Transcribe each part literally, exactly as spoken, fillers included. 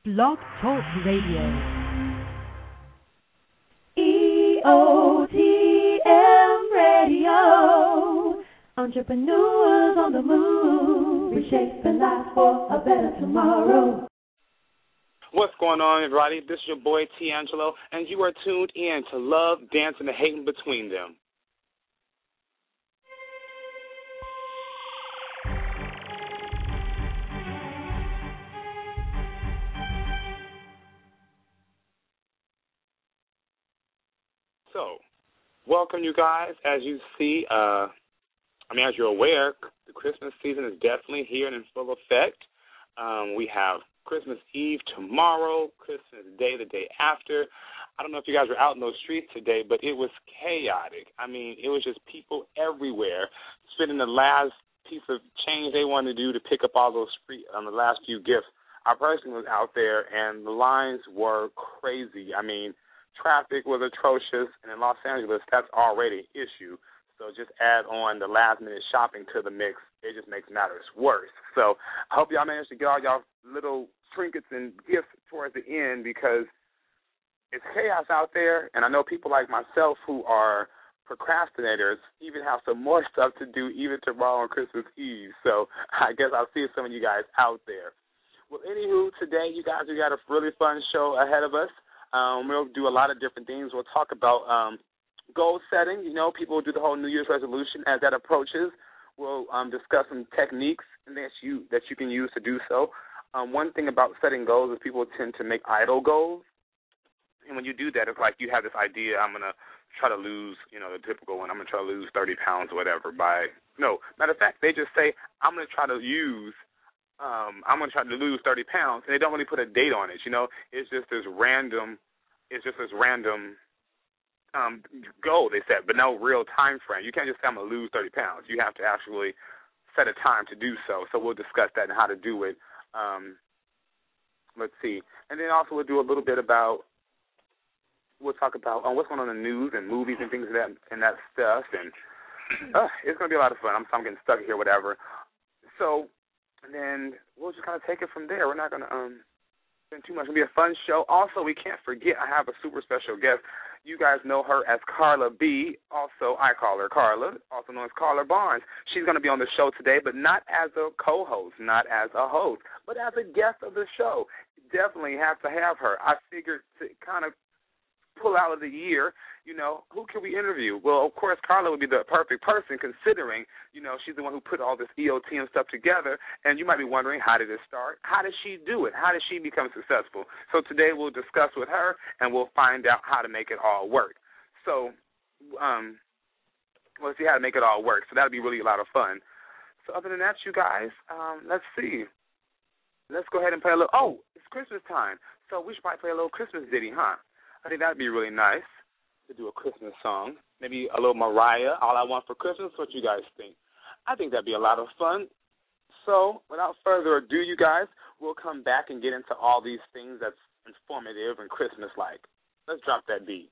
Blog Talk Radio. E O T M Radio. Entrepreneurs on the move, reshaping life for a better tomorrow. What's going on, everybody? This is your boy, T-Angelo, and you are tuned in to Love, Dance, and the Hating Between Them. So, welcome, you guys. As you see, uh, I mean, as you're aware, the Christmas season is definitely here and in full effect. Um, we have Christmas Eve tomorrow, Christmas Day the day after. I don't know if you guys were out in those streets today, but it was chaotic. I mean, it was just people everywhere spending the last piece of change they wanted to do to pick up all those free, um, the last few gifts. I personally was out there, and the lines were crazy. I mean, traffic was atrocious, and in Los Angeles, that's already an issue. So just add on the last-minute shopping to the mix. It just makes matters worse. So I hope y'all managed to get all y'all little trinkets and gifts towards the end, because it's chaos out there, and I know people like myself who are procrastinators even have some more stuff to do even tomorrow on Christmas Eve. So I guess I'll see some of you guys out there. Well, anywho, today, you guys, we got a really fun show ahead of us. Um, we'll do a lot of different things. We'll talk about um, goal setting. You know, people do the whole New Year's resolution as that approaches. We'll um, discuss some techniques that you that you can use to do so. Um, one thing about setting goals is people tend to make idle goals. And when you do that, it's like you have this idea, I'm going to try to lose, you know, the typical one, I'm going to try to lose thirty pounds or whatever by, no, matter of fact, they just say, I'm going to try to use Um, I'm going to try to lose thirty pounds, and they don't really put a date on it, you know. It's just this random, it's just this random um, goal they set, but no real time frame. You can't just say I'm going to lose thirty pounds. You have to actually set a time to do so. So we'll discuss that and how to do it. Um, let's see. And then also we'll do a little bit about, we'll talk about um, what's going on in the news and movies and things of that, and that stuff. And uh, it's going to be a lot of fun. I'm, I'm getting stuck here, whatever. So, and then we'll just kind of take it from there. We're not going to um, spend too much. It'll be a fun show. Also, we can't forget, I have a super special guest. You guys know her as Carla B. Also, I call her Carla, also known as Carla Barnes. She's going to be on the show today, but not as a co-host, not as a host, but as a guest of the show. Definitely have to have her. I figured to kind of pull out of the year, you know, who can we interview? Well, of course, Carla would be the perfect person, considering, you know, she's the one who put all this E O T and stuff together. And you might be wondering, how did it start? How did she do it? How did she become successful? So today we'll discuss with her, and we'll find out how to make it all work. So um, we'll see how to make it all work. So that'll be really a lot of fun. So other than that, you guys, um, let's see. Let's go ahead and play a little. Oh, it's Christmas time, so we should probably play a little Christmas ditty, huh? I think that'd be really nice to do a Christmas song. Maybe a little Mariah, All I Want for Christmas. What you guys think? I think that'd be a lot of fun. So without further ado, you guys, we'll come back and get into all these things that's informative and Christmas-like. Let's drop that beat.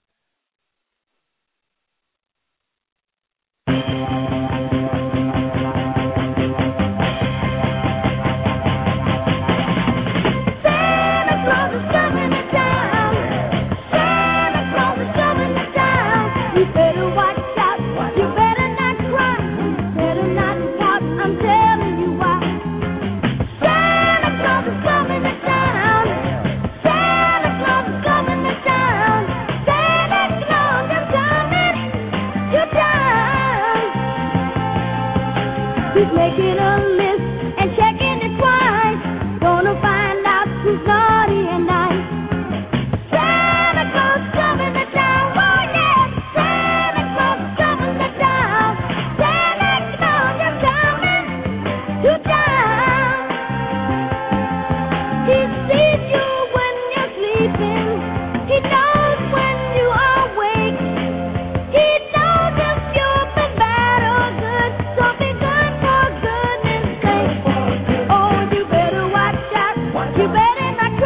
Making a list and checking it twice. Gonna find out who's naughty and nice. Santa Claus coming to town, oh yeah. Santa Claus coming to town. Santa Claus is coming to town. He sees you when you're sleeping. He knows when you are awake. He knows if you've been bad or good. So be good for goodness sake. Oh, you better watch out. You better not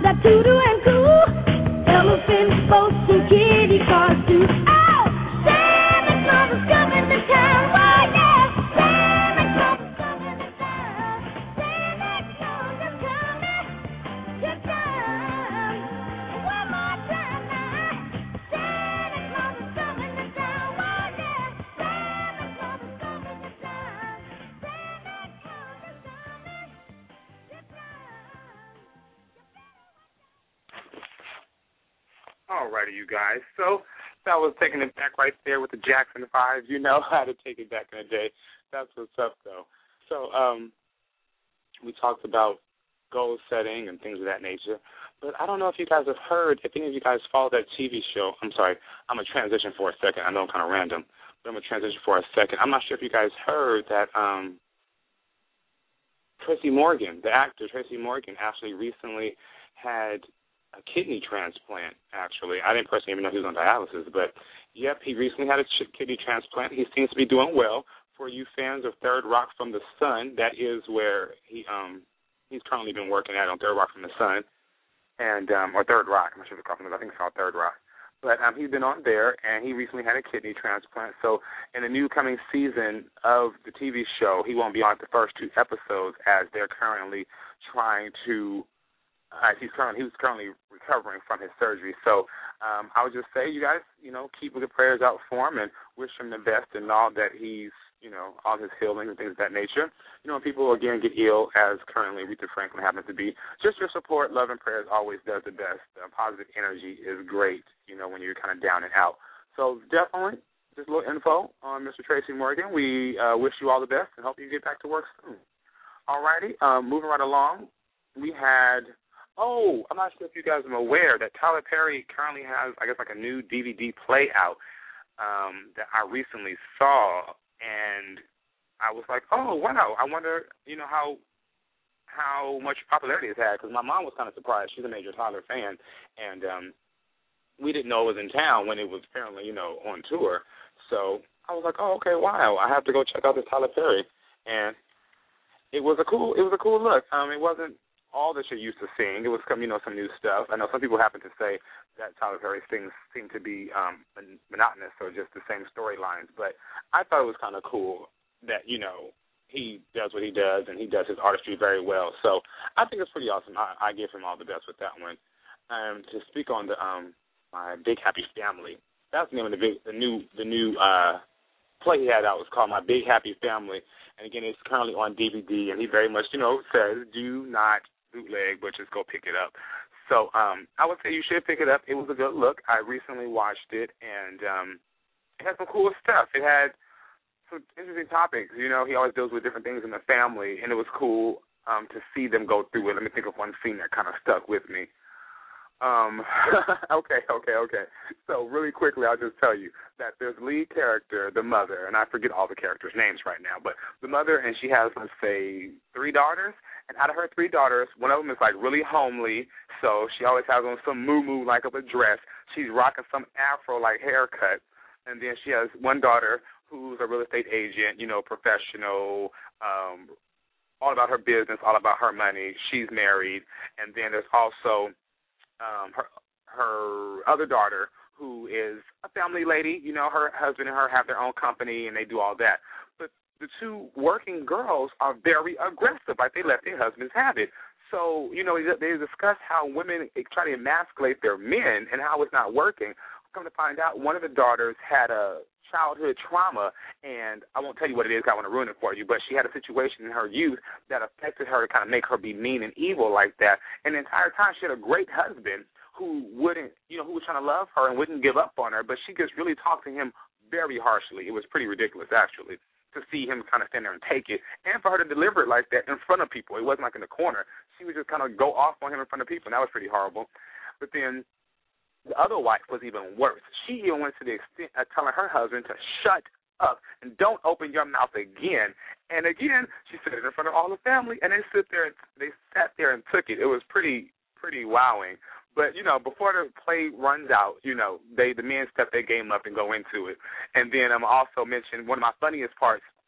got Tutu and Coo, elephants, boats, and kitty cars too. Oh, Santa Claus is coming to town. Oh yeah, Santa Claus is coming to town. Santa Claus is coming to town. One more time now. Santa Claus is coming to town. Oh yeah, Santa Claus is coming to town. Santa Claus is coming to town. Alrighty, you guys. So that was taking it back right there with the Jackson Five. You know how to take it back in the day. That's what's up, though. So um, we talked about goal setting and things of that nature. But I don't know if you guys have heard, if any of you guys follow that T V show. I'm sorry, I'm going to transition for a second. I know I'm kind of random, but I'm going to transition for a second. I'm not sure if you guys heard that um, Tracy Morgan, the actor Tracy Morgan, actually recently had a kidney transplant, actually. I didn't personally even know he was on dialysis, but, yep, he recently had a kidney transplant. He seems to be doing well. For you fans of Third Rock from the Sun, that is where he um he's currently been working at, on Third Rock from the Sun, and um, or Third Rock. I'm not sure if it's called, I think it's called Third Rock. But um, he's been on there, and he recently had a kidney transplant. So in the new coming season of the T V show, he won't be on the first two episodes, as they're currently trying to Uh, he's currently he was currently recovering from his surgery. So um, I would just say, you guys, you know, keep the prayers out for him and wish him the best in all that he's, you know, all his healing and things of that nature. You know, when people again get ill, as currently Aretha Franklin happens to be, just your support, love, and prayers always does the best. Uh, positive energy is great, you know, when you're kind of down and out. So definitely, just a little info on Mister Tracy Morgan. We uh, wish you all the best and hope you get back to work soon. All righty, um, moving right along, we had. Oh, I'm not sure if you guys are aware that Tyler Perry currently has, I guess, like a new D V D play out um, that I recently saw, and I was like, oh, wow, I wonder, you know, how how much popularity it's had, because my mom was kind of surprised. She's a major Tyler fan, and um, we didn't know it was in town when it was apparently, you know, on tour. So I was like, oh, okay, wow, I have to go check out this Tyler Perry, and it was a cool, it was a cool look. Um, it wasn't all that you're used to seeing. It was, you know, some new stuff. I know some people happen to say that Tyler Perry's things seem to be um, monotonous or just the same storylines, but I thought it was kind of cool that, you know, he does what he does and he does his artistry very well. So I think it's pretty awesome. I, I give him all the best with that one. Um, to speak on the um, my Big Happy Family, that's the name of the big, the new, the new uh, play he had out. Was called My Big Happy Family, and again, it's currently on D V D. And he very much, you know, says, do not bootleg, but just go pick it up. So um, I would say you should pick it up. It was a good look. I recently watched it, and um, it had some cool stuff. It had some interesting topics. You know, he always deals with different things in the family, and it was cool um, to see them go through it. Let me think of one scene that kind of stuck with me. Um, okay, okay, okay. So really quickly, I'll just tell you that there's lead character, the mother, and I forget all the characters' names right now, but the mother, and she has, let's say, three daughters. And out of her three daughters, one of them is, like, really homely, so she always has on some moo-moo, like, of a dress. She's rocking some afro-like haircut. And then she has one daughter who's a real estate agent, you know, professional, um, all about her business, all about her money. She's married. And then there's also um, her her other daughter, who is a family lady. You know, her husband and her have their own company, and they do all that. But the two working girls are very aggressive, like they let their husbands have it. So, you know, they discuss how women try to emasculate their men and how it's not working. Come to find out, one of the daughters had a childhood trauma, and I won't tell you what it is, I want to ruin it for you, but she had a situation in her youth that affected her to kind of make her be mean and evil like that. And the entire time she had a great husband who wouldn't, you know, who was trying to love her and wouldn't give up on her, but she just really talked to him very harshly. It was pretty ridiculous, actually, to see him kind of stand there and take it, and for her to deliver it like that in front of people. It wasn't like in the corner. She would just kind of go off on him in front of people, and that was pretty horrible. But then the other wife was even worse. She even went to the extent of telling her husband to shut up and don't open your mouth again. And again, she said it in front of all the family, and they sit there and they sat there and took it. It was pretty pretty wowing. But, you know, before the play runs out, you know, they the men step their game up and go into it. And then I'm um, also mention one of my funniest parts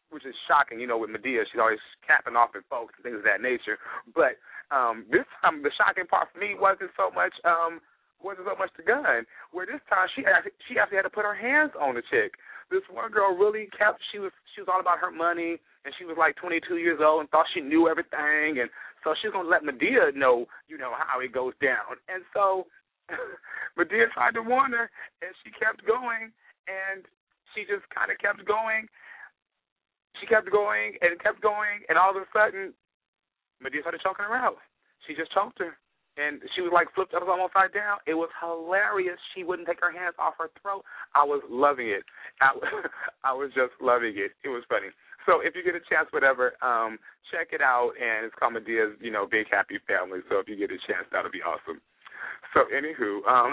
which is shocking. You know, with Madea, she's always capping off at folks and things of that nature. But um, this time, the shocking part for me wasn't so much um, wasn't so much the gun. Where this time she actually, she actually had to put her hands on the chick. This one girl really kept. She was she was all about her money, and she was like twenty-two years old and thought she knew everything, and so she was gonna let Madea know, you know, how it goes down. And so Madea tried to warn her, and she kept going, and she just kind of kept going. She kept going and kept going, and all of a sudden, Madea started choking her out. She just choked her, and she was like flipped upside upside down. It was hilarious. She wouldn't take her hands off her throat. I was loving it. I, I was just loving it. It was funny. So if you get a chance, whatever, um, check it out, and it's called Madea's, you know, Big Happy Family. So if you get a chance, that'll be awesome. So anywho, um,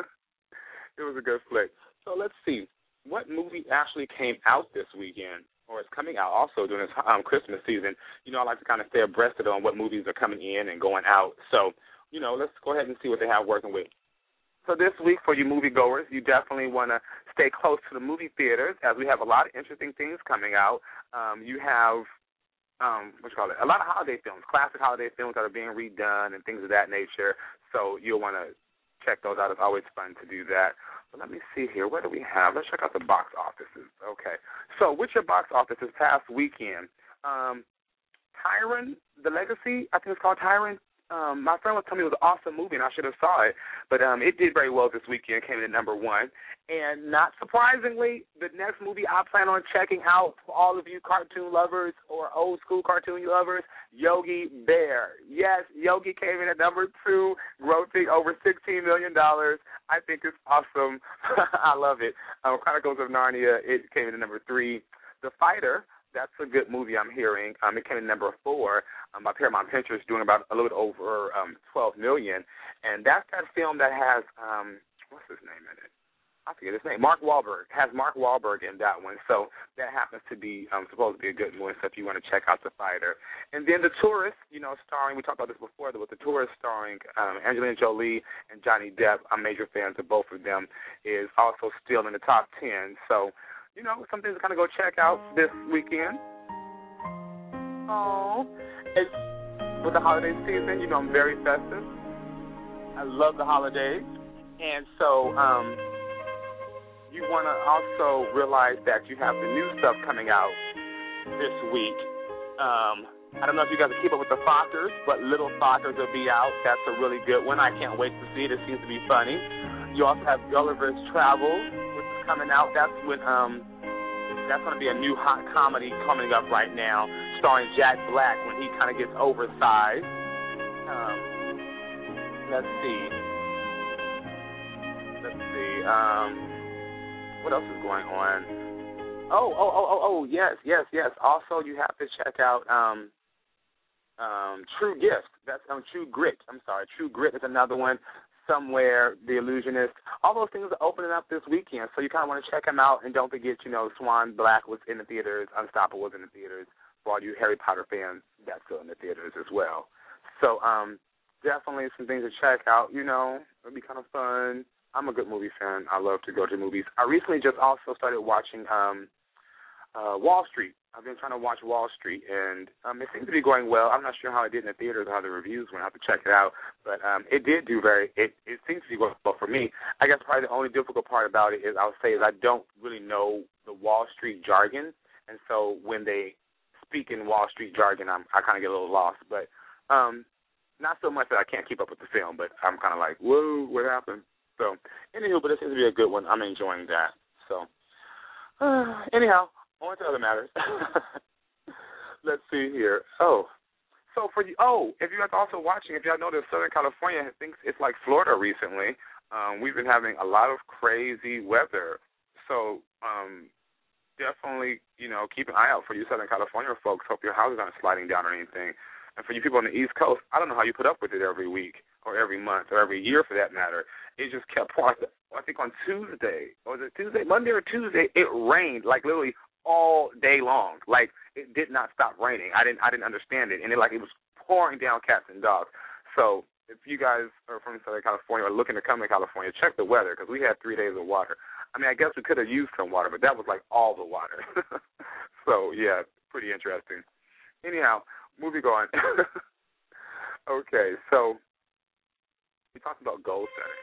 it was a good flick. So let's see. What movie actually came out this weekend, or is coming out also during this um, Christmas season? You know, I like to kind of stay abreast of on what movies are coming in and going out. So, you know, let's go ahead and see what they have working with. So this week for you moviegoers, you definitely want to stay close to the movie theaters, as we have a lot of interesting things coming out. Um, you have, um, what you call it, a lot of holiday films, classic holiday films that are being redone and things of that nature. So you'll want to check those out. It's always fun to do that. But let me see here. What do we have? Let's check out the box offices. Okay. So with your box office this past weekend, um, Tyron, The Legacy, I think it's called Tyron. Um, my friend was telling me it was an awesome movie, and I should have saw it. But um, it did very well this weekend, came in at number one. And not surprisingly, the next movie I plan on checking out for all of you cartoon lovers or old-school cartoon lovers, Yogi Bear. Yes, Yogi came in at number two, grossing over sixteen million dollars. I think it's awesome. I love it. Um, Chronicles of Narnia, it came in at number three. The Fighter, that's a good movie I'm hearing. Um, it came in number four. Um, by Paramount Pictures, doing about a little bit over um, twelve million dollars. And that's that film that has, um, what's his name in it? I forget his name. Mark Wahlberg. Has Mark Wahlberg in that one. So that happens to be um, supposed to be a good movie, so if you want to check out The Fighter. And then The Tourist, you know, starring, we talked about this before, but The Tourist starring um, Angelina Jolie and Johnny Depp, I'm major fans of both of them, is also still in the top ten. So, you know, something to kind of go check out this weekend. Oh, it's with the holiday season, you know, I'm very festive. I love the holidays. And so, um, you want to also realize that you have the new stuff coming out this week. Um, I don't know if you guys keep up with the Fockers, but Little Fockers will be out. That's a really good one. I can't wait to see it. It seems to be funny. You also have Gulliver's Travels, which is coming out. That's when um, that's going to be a new hot comedy coming up right now, starring Jack Black when he kind of gets oversized. Um, let's see. Let's see. Um, What else is going on? Oh, oh, oh, oh, oh, yes, yes, yes. Also, you have to check out um, um, True Gift. That's um, True Grit. I'm sorry, True Grit is another one. Somewhere, The Illusionist. All those things are opening up this weekend, so you kind of want to check them out. And don't forget, you know, Swan Black was in the theaters. Unstoppable was in the theaters. For all you Harry Potter fans, that's still in the theaters as well. So um, definitely some things to check out. You know, it'll be kind of fun. I'm a good movie fan. I love to go to movies. I recently just also started watching um, uh, Wall Street. I've been trying to watch Wall Street, and um, it seems to be going well. I'm not sure how it did in the theaters or how the reviews went. I have to check it out. But um, it did do very it, – it seems to be going well for me. I guess probably the only difficult part about it is I would say is I don't really know the Wall Street jargon, and so when they speak in Wall Street jargon, I'm, I kind of get a little lost. But um, not so much that I can't keep up with the film, but I'm kind of like, whoa, what happened? So, anywho, but it seems to be a good one. I'm enjoying that. So, uh, anyhow, on to other matters. Let's see here. Oh, so for you, oh, if you guys are also watching, if y'all noticed, Southern California thinks it's like Florida recently. Um, we've been having a lot of crazy weather. So, um, definitely, you know, keep an eye out for you Southern California folks. Hope your houses aren't sliding down or anything. And for you people on the East Coast, I don't know how you put up with it every week or every month or every year for that matter. It just kept pouring. I think on Tuesday, or was it Tuesday, Monday or Tuesday, it rained like literally all day long. Like it did not stop raining. I didn't I didn't understand it. And it like it was pouring down cats and dogs. So if you guys are from Southern California or looking to come to California, check the weather because we had three days of water. I mean, I guess we could have used some water, but that was like all the water. So, yeah, pretty interesting. Anyhow, moving on. Okay, so we talked about goal setting.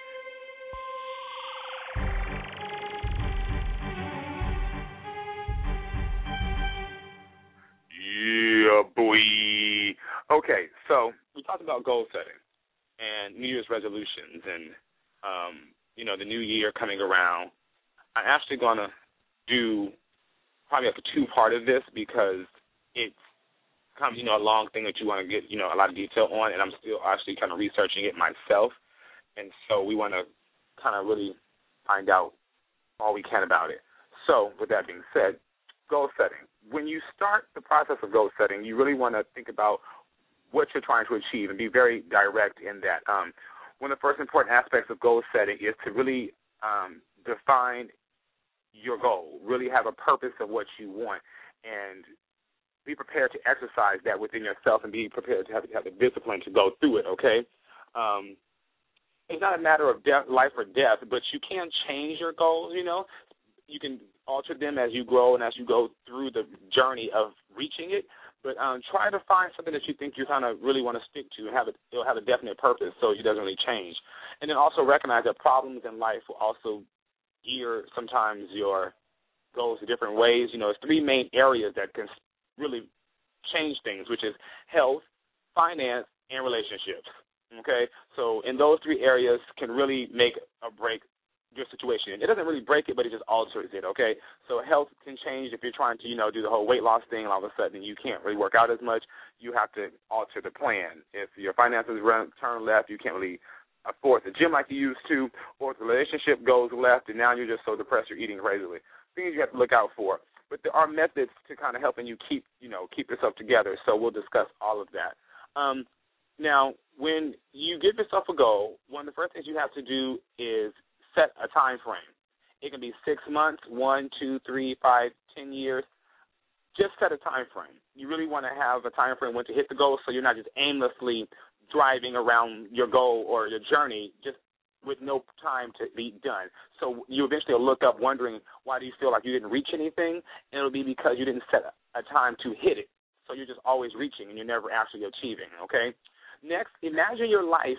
Yeah, boy. Okay, so we talked about goal setting and New Year's resolutions and, um, you know, the new year coming around. I'm actually going to do probably like a two-part of this because it's kind of, you know, a long thing that you want to get, you know, a lot of detail on, and I'm still actually kind of researching it myself. And so we want to kind of really find out all we can about it. So with that being said, goal setting. When you start the process of goal setting, you really want to think about what you're trying to achieve and be very direct in that. Um, one of the first important aspects of goal setting is to really um, define your goal, really have a purpose of what you want, and be prepared to exercise that within yourself and be prepared to have, have the discipline to go through it, okay? Um, it's not a matter of death, life or death, but you can change your goals, you know. You can alter them as you grow and as you go through the journey of reaching it. But um, try to find something that you think you kind of really want to stick to and have it, it'll have a definite purpose so it doesn't really change. And then also recognize that problems in life will also gear sometimes your goals to different ways. You know, there's three main areas that can really change things, which is health, finance, and relationships. Okay? So in those three areas can really make or break your situation. It doesn't really break it, but it just alters it, okay? So health can change if you're trying to, you know, do the whole weight loss thing, and all of a sudden you can't really work out as much. You have to alter the plan. If your finances run turn left, you can't really afford the gym like you used to, or if the relationship goes left and now you're just so depressed you're eating crazily. Things you have to look out for. But there are methods to kind of helping you keep, you know, keep yourself together, so we'll discuss all of that. Um, now, when you give yourself a goal, one of the first things you have to do is set a time frame. It can be six months, one, two, three, five, ten years. Just set a time frame. You really want to have a time frame when to hit the goal so you're not just aimlessly driving around your goal or your journey just with no time to be done. So you eventually will look up wondering why do you feel like you didn't reach anything, and it'll be because you didn't set a time to hit it. So you're just always reaching and you're never actually achieving, okay? Next, imagine your life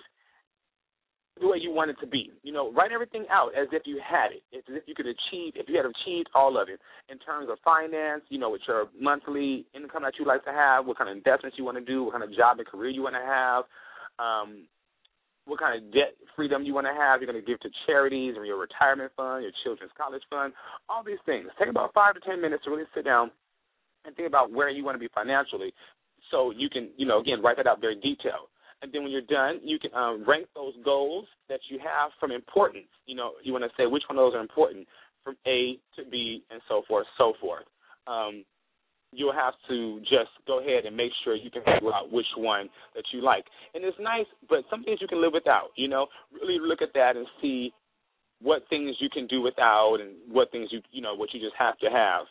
the way you want it to be. You know, write everything out as if you had it, as if you could achieve, if you had achieved all of it in terms of finance, you know, with your monthly income that you like to have, what kind of investments you want to do, what kind of job and career you want to have, um, what kind of debt freedom you want to have, you're going to give to charities or your retirement fund, your children's college fund, all these things. Take about five to ten minutes to really sit down and think about where you want to be financially so you can, you know, again, write that out very detailed. And then when you're done, you can um, rank those goals that you have from importance. You know, you want to say which one of those are important from A to B and so forth, so forth. Um, you'll have to just go ahead and make sure you can figure out which one that you like. And it's nice, but some things you can live without, you know. Really look at that and see what things you can do without and what things you, you know, what you just have to have.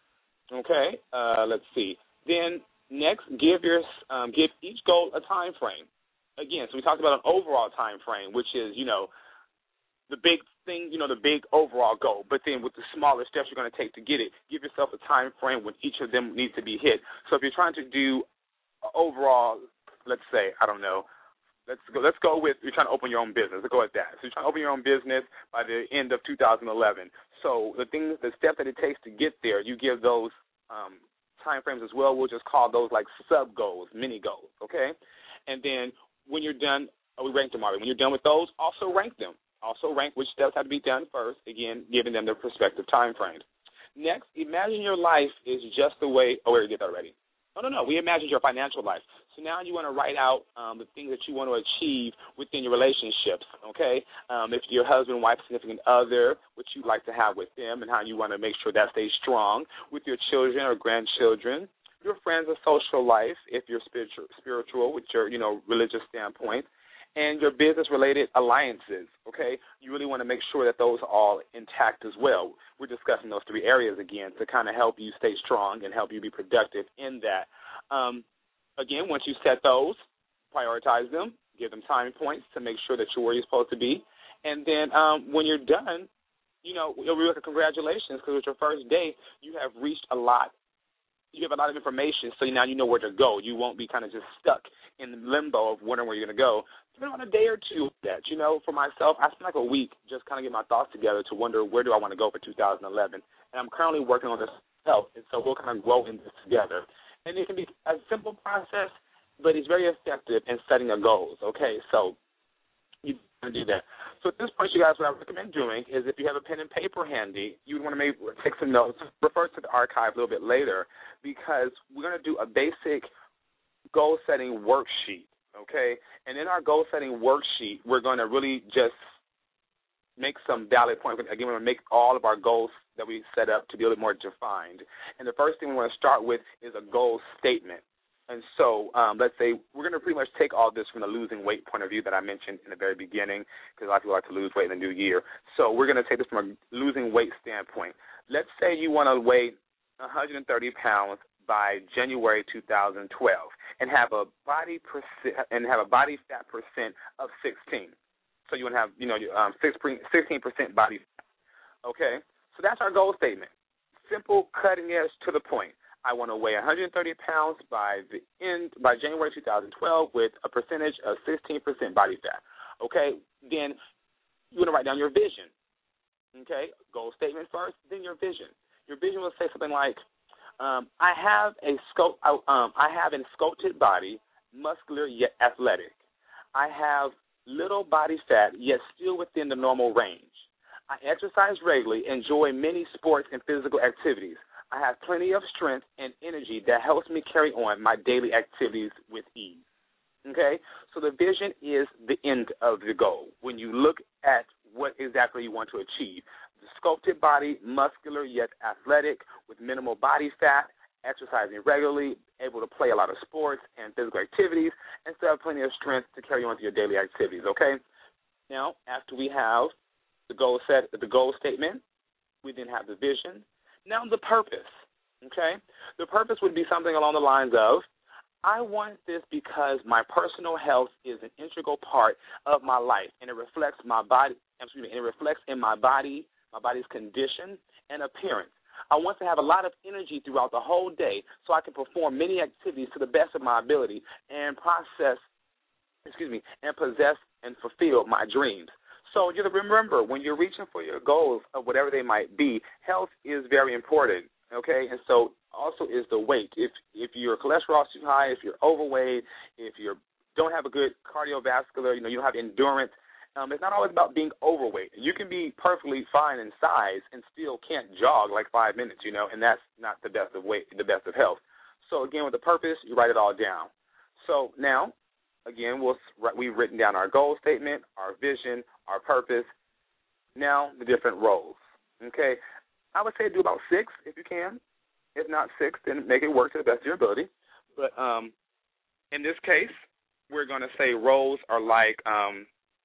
Okay, uh, let's see. Then next, give your um, give each goal a time frame. Again, so we talked about an overall time frame, which is, you know, the big thing, you know, the big overall goal. But then with the smaller steps you're going to take to get it, give yourself a time frame when each of them needs to be hit. So if you're trying to do overall, let's say, I don't know, let's go, let's go with you're trying to open your own business. Let's go with that. So you're trying to open your own business by the end of two thousand eleven. So the things, the steps that it takes to get there, you give those um, time frames as well. We'll just call those like sub goals, mini goals, okay? And then when you're done, oh, we ranked them already. When you're done with those, also rank them. Also rank which steps have to be done first, again, giving them their prospective time frames. Next, imagine your life is just the way, oh, we did that already. No, no, no, we imagined your financial life. So now you want to write out um, the things that you want to achieve within your relationships, okay? Um, if your husband, wife, significant other, what you'd like to have with them and how you want to make sure that stays strong with your children or grandchildren, your friends' or social life, if you're spiritual, spiritual with your, you know, religious standpoint, and your business-related alliances, okay? You really want to make sure that those are all intact as well. We're discussing those three areas again to kind of help you stay strong and help you be productive in that. Um, again, once you set those, prioritize them, give them time points to make sure that you're where you're supposed to be. And then um, when you're done, you know, you'll be like, congratulations, because it's your first day, you have reached a lot you have a lot of information, so now you know where to go. You won't be kind of just stuck in the limbo of wondering where you're going to go. Spend on a day or two of that. You know, for myself, I spent like a week just kind of getting my thoughts together to wonder where do I want to go for two thousand eleven. And I'm currently working on this myself, and so we'll kind of grow in this together. And it can be a simple process, but it's very effective in setting your goals, okay? So you can do that. So at this point, you guys, what I recommend doing is if you have a pen and paper handy, you would want to maybe take some notes, refer to the archive a little bit later, because we're going to do a basic goal-setting worksheet, okay? And in our goal-setting worksheet, we're going to really just make some valid points. Again, we're going to make all of our goals that we set up to be a little more defined. And the first thing we want to start with is a goal statement. And so um, let's say we're going to pretty much take all this from the losing weight point of view that I mentioned in the very beginning, because a lot of people like to lose weight in the new year. So we're going to take this from a losing weight standpoint. Let's say you want to weigh one hundred thirty pounds by January two thousand twelve and have a body percent and have a body fat percent of sixteen. So you want to have, you know, um, sixteen percent body fat. Okay? So that's our goal statement. Simple, cutting edge, to the point. I want to weigh one hundred thirty pounds by the end by January two thousand twelve with a percentage of sixteen percent body fat. Okay? Then you want to write down your vision. Okay? Goal statement first, then your vision. Your vision will say something like, um, I have a sculpt, um, I have a sculpted body, muscular yet athletic. I have little body fat yet still within the normal range. I exercise regularly, enjoy many sports and physical activities. I have plenty of strength and energy that helps me carry on my daily activities with ease. Okay? So the vision is the end of the goal. When you look at what exactly you want to achieve, the sculpted body, muscular yet athletic, with minimal body fat, exercising regularly, able to play a lot of sports and physical activities, and still have plenty of strength to carry on to your daily activities. Okay? Now, after we have the goal set, the goal statement, we then have the vision. Now the purpose, okay? The purpose would be something along the lines of, I want this because my personal health is an integral part of my life, and it reflects my body, excuse me, and it reflects in my body, my body's condition and appearance. I want to have a lot of energy throughout the whole day so I can perform many activities to the best of my ability and process, excuse me, and possess and fulfill my dreams. So you remember, when you're reaching for your goals of whatever they might be, health is very important, okay? And so also is the weight. If if your cholesterol is too high, if you're overweight, if you don't have a good cardiovascular, you know, you don't have endurance, um, it's not always about being overweight. You can be perfectly fine in size and still can't jog like five minutes, you know, and that's not the best of weight, the best of health. So again, with the purpose, you write it all down. So now, again, we'll, we've written down our goal statement, our vision, our purpose, now the different roles, okay? I would say do about six if you can. If not six, then make it work to the best of your ability. But um, in this case, we're going to say roles are like, um,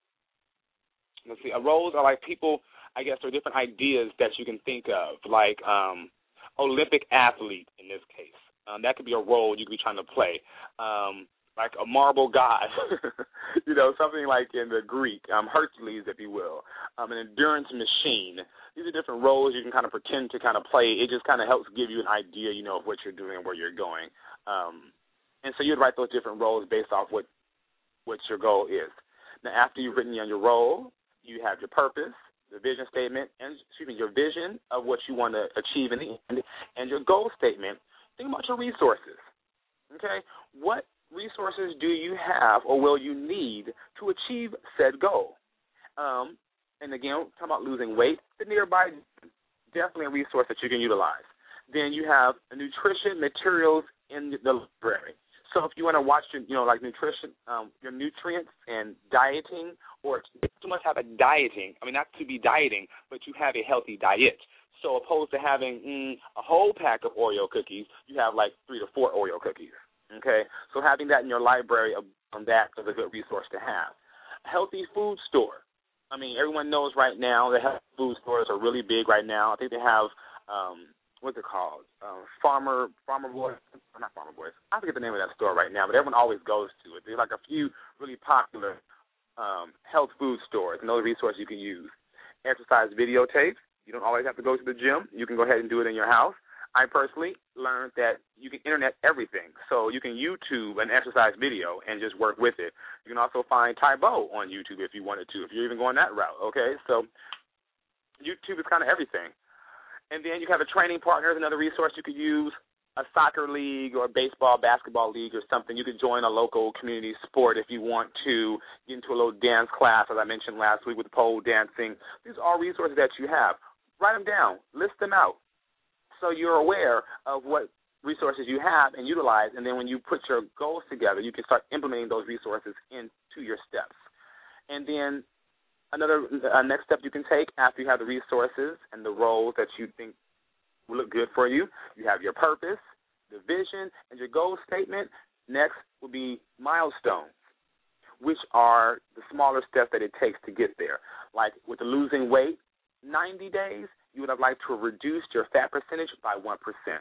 let's see, uh, roles are like people, I guess, there are different ideas that you can think of, like um, Olympic athlete in this case. Um, that could be a role you could be trying to play. Um like a marble god, you know, something like in the Greek, um, Hercules, if you will, um, an endurance machine. These are different roles you can kind of pretend to kind of play. It just kind of helps give you an idea, you know, of what you're doing and where you're going. Um, and so you'd write those different roles based off what, what your goal is. Now, after you've written down your role, you have your purpose, the vision statement, and excuse me, your vision of what you want to achieve in the end, and your goal statement. Think about your resources, okay? What resources do you have or will you need to achieve said goal? Um, and again, talking about losing weight, the nearby, definitely a resource that you can utilize. Then you have nutrition materials in the library. So if you want to watch your, you know, like nutrition, um, your nutrients and dieting, or too much have a dieting, I mean, not to be dieting, but you have a healthy diet. So opposed to having mm, a whole pack of Oreo cookies, you have like three to four Oreo cookies. Okay, so having that in your library on that is a good resource to have. A healthy food store. I mean, everyone knows right now that healthy food stores are really big right now. I think they have, um, what's it called, uh, Farmer Farmer Boys, not Farmer Boys, I forget the name of that store right now, but everyone always goes to it. There's like a few really popular um, health food stores, and those resources you can use. Exercise videotapes. You don't always have to go to the gym. You can go ahead and do it in your house. I personally learned that you can internet everything. So you can YouTube an exercise video and just work with it. You can also find Taebo on YouTube if you wanted to, if you're even going that route, okay? So YouTube is kind of everything. And then you have a training partner, another resource you could use, a soccer league or a baseball, basketball league or something. You could join a local community sport if you want to get into a little dance class, as I mentioned last week with pole dancing. These are all resources that you have. Write them down. List them out so you're aware of what resources you have and utilize, and then when you put your goals together, you can start implementing those resources into your steps. And then another uh, next step you can take after you have the resources and the roles that you think will look good for you, you have your purpose, the vision, and your goal statement. Next will be milestones, which are the smaller steps that it takes to get there. Like with the losing weight, ninety days, you would have liked to have reduced your fat percentage by one percent.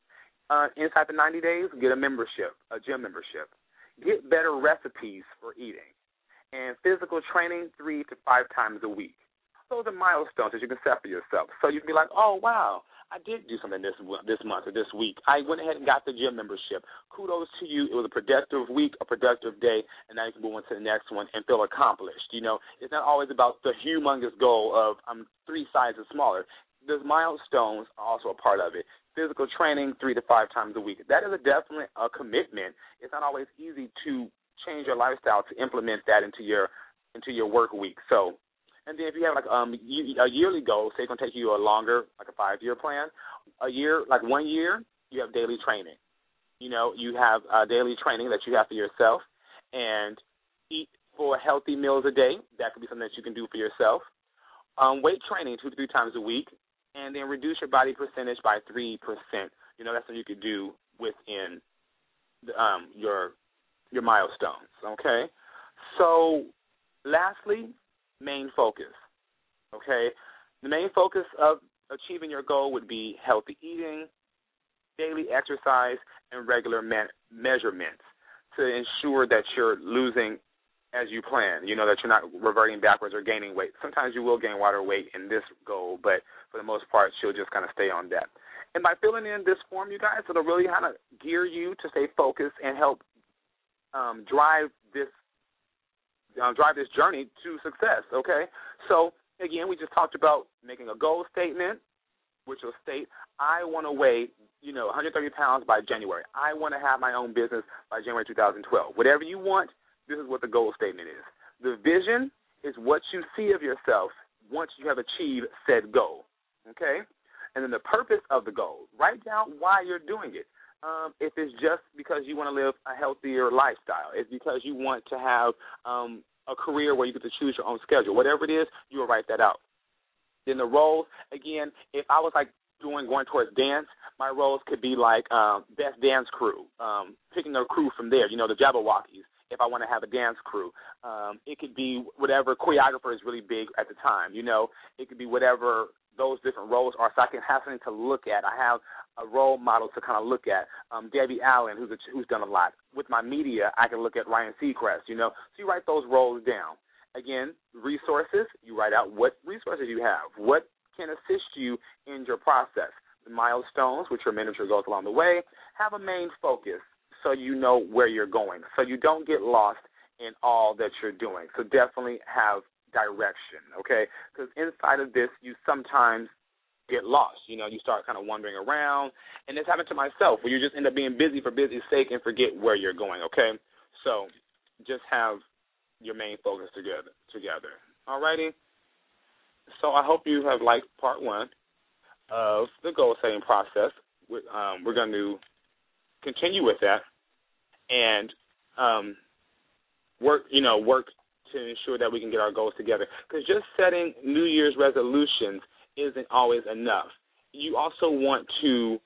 Uh, inside the ninety days, get a membership, a gym membership. Get better recipes for eating. And physical training three to five times a week. Those are milestones that you can set for yourself. So you can be like, oh, wow, I did do something this this month or this week. I went ahead and got the gym membership. Kudos to you. It was a productive week, a productive day, and now you can move on to the next one and feel accomplished. You know, it's not always about the humongous goal of I'm three sizes smaller. Those milestones are also a part of it. Physical training three to five times a week. That is a definitely a commitment. It's not always easy to change your lifestyle to implement that into your into your work week. So, and then if you have like um a yearly goal, say it's gonna take you a longer, like a five year plan, a year, like one year, you have daily training. You know, you have uh, daily training that you have for yourself, and eat four healthy meals a day. That could be something that you can do for yourself. Um, weight training two to three times a week, and then reduce your body percentage by three percent. You know, that's what you could do within the, um, your your milestones, okay? So, lastly, main focus, okay? The main focus of achieving your goal would be healthy eating, daily exercise, and regular me- measurements to ensure that you're losing as you plan, you know, that you're not reverting backwards or gaining weight. Sometimes you will gain water weight in this goal, but for the most part, you'll just kind of stay on that. And by filling in this form, you guys, it'll really kind of gear you to stay focused and help um, drive this uh, drive this journey to success, okay? So, again, we just talked about making a goal statement, which will state, I want to weigh, you know, one hundred thirty pounds by January. I want to have my own business by January two thousand twelve. Whatever you want, this is what the goal statement is. The vision is what you see of yourself once you have achieved said goal, okay? And then the purpose of the goal, write down why you're doing it. Um, if it's just because you want to live a healthier lifestyle, it's because you want to have um, a career where you get to choose your own schedule. Whatever it is, you will write that out. Then the roles, again, if I was like doing going towards dance, my roles could be like um, best dance crew, um, picking a crew from there, you know, the Jabberwockies. If I want to have a dance crew, um, it could be whatever choreographer is really big at the time. You know, it could be whatever those different roles are, so I can have something to look at. I have a role model to kind of look at. Um, Debbie Allen, who's a, who's done a lot. With my media, I can look at Ryan Seacrest. You know, so you write those roles down. Again, resources. You write out what resources you have. What can assist you in your process. The milestones, which are miniature goals along the way. Have a main focus, so you know where you're going, so you don't get lost in all that you're doing. So definitely have direction, okay? Because inside of this, you sometimes get lost. You know, you start kind of wandering around, and this happened to myself, where you just end up being busy for busy's sake and forget where you're going, okay? So just have your main focus together. together. All righty? So I hope you have liked part one of the goal-setting process. Um, we're going to continue with that and um, work, you know, work to ensure that we can get our goals together. Because just setting New Year's resolutions isn't always enough. You also want to,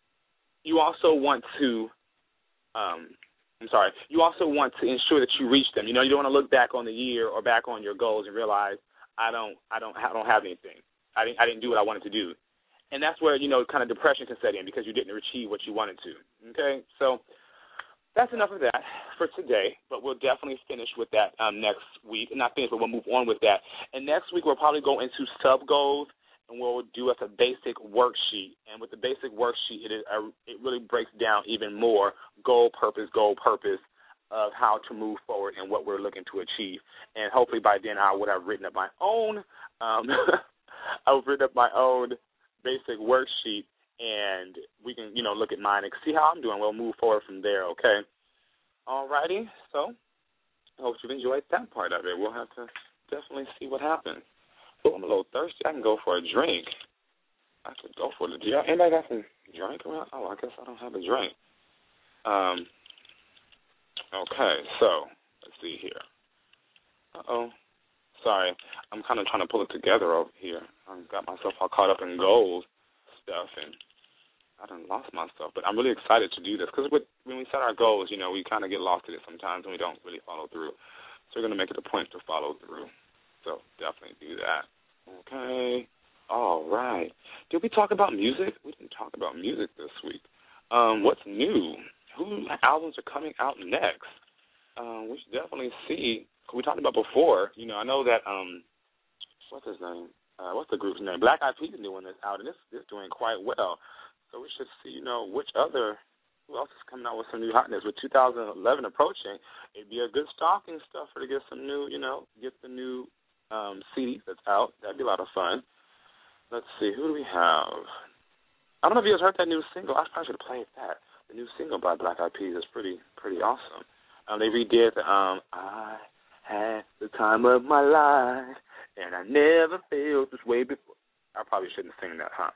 you also want to, um, I'm sorry, you also want to ensure that you reach them. You know, you don't want to look back on the year or back on your goals and realize I don't, I don't, I don't have anything. I didn't, I didn't do what I wanted to do. And that's where, you know, kind of depression can set in because you didn't achieve what you wanted to. Okay, so that's enough of that for today, but we'll definitely finish with that um, next week. Not finish, but we'll move on with that. And next week we'll probably go into sub-goals and we'll do us a basic worksheet. And with the basic worksheet, it, is, uh, it really breaks down even more goal, purpose, goal, purpose of how to move forward and what we're looking to achieve. And hopefully by then I would have written up my own, um, I would have written up my own basic worksheet, and we can, you know, look at mine and see how I'm doing. We'll move forward from there, okay? All righty. So I hope you've enjoyed that part of it. We'll have to definitely see what happens. Oh, I'm a little thirsty. I can go for a drink. I could go for it. Do y'all, anybody got some drink around? Oh, I guess I don't have a drink. Um. Okay, so let's see here. Uh-oh. Sorry. I'm kind of trying to pull it together over here. I've got myself all caught up in goals stuff, and I done lost myself. But I'm really excited to do this because when we set our goals, you know, we kind of get lost in it sometimes and we don't really follow through. So we're going to make it a point to follow through. So definitely do that. Okay. All right. Did we talk about music? We didn't talk about music this week. Um, what's new? Who albums are coming out next? Um, we should definitely see. We talked about before. You know, I know that, um, what's his name? Uh, what's the group's name? Black Eyed Peas is doing this out, and it's, it's doing quite well. So we should see, you know, which other, who else is coming out with some new hotness? With two thousand eleven approaching, it'd be a good stocking stuffer to get some new, you know, get the new um, C D that's out. That'd be a lot of fun. Let's see, who do we have? I don't know if you guys heard that new single. I probably should have played that. The new single by Black Eyed Peas is pretty pretty awesome. Um, they redid the, um, I had the time of my life, and I never felt this way before. I probably shouldn't sing that, huh?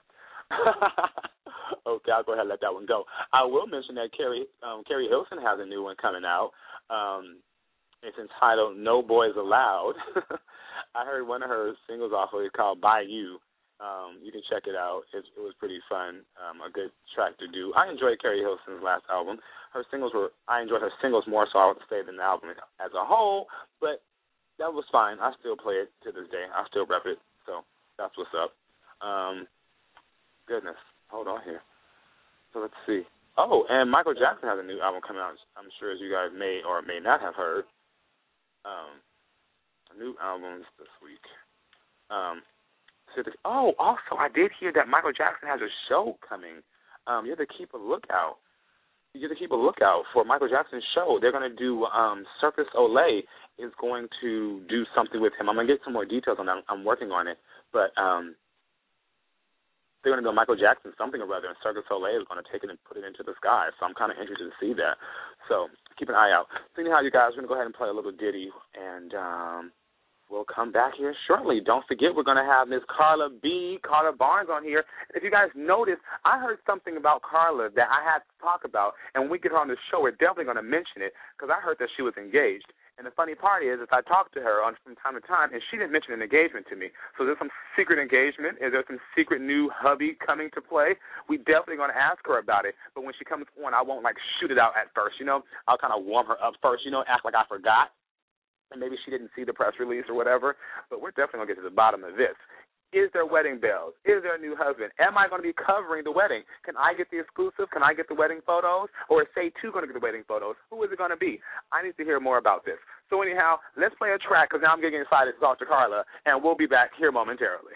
Okay, I'll go ahead and let that one go. I will mention that Carrie, um, Carrie Hilson has a new one coming out. Um, it's entitled No Boys Allowed. I heard one of her singles off of it called By You. Um, you can check it out. It, it was pretty fun, um, a good track to do. I enjoyed Carrie Hilson's last album. Her singles were, I enjoyed her singles more so I would say than the album as a whole, but that was fine. I still play it to this day. I still rep it, so that's what's up. Um, goodness, hold on here. So let's see. Oh, and Michael Jackson has a new album coming out, I'm sure as you guys may or may not have heard. Um, new albums this week. Um, Oh, also, I did hear that Michael Jackson has a show coming. Um, you have to keep a lookout. You have to keep a lookout for Michael Jackson's show. They're going to do, um, Circus Olay is going to do something with him. I'm going to get some more details on that. I'm working on it. But um, they're going to do Michael Jackson something or other, and Circus Olay is going to take it and put it into the sky. So I'm kind of interested to see that. So keep an eye out. So anyhow, you guys, we're going to go ahead and play a little ditty, and um, we'll come back here shortly. Don't forget, we're going to have Miss Carla B., Carla Barnes on here. And if you guys noticed, I heard something about Carla that I had to talk about, and when we get her on the show, we're definitely going to mention it because I heard that she was engaged. And the funny part is, is I talked to her on from time to time, and she didn't mention an engagement to me. So is there some secret engagement? Is there some secret new hubby coming to play? We definitely going to ask her about it. But when she comes on, I won't, like, shoot it out at first, you know. I'll kind of warm her up first, you know, act like I forgot. And maybe she didn't see the press release or whatever, but we're definitely going to get to the bottom of this. Is there wedding bells? Is there a new husband? Am I going to be covering the wedding? Can I get the exclusive? Can I get the wedding photos? Or is Say two going to get the wedding photos? Who is it going to be? I need to hear more about this. So anyhow, let's play a track because now I'm getting excited to talk to Carla, and we'll be back here momentarily.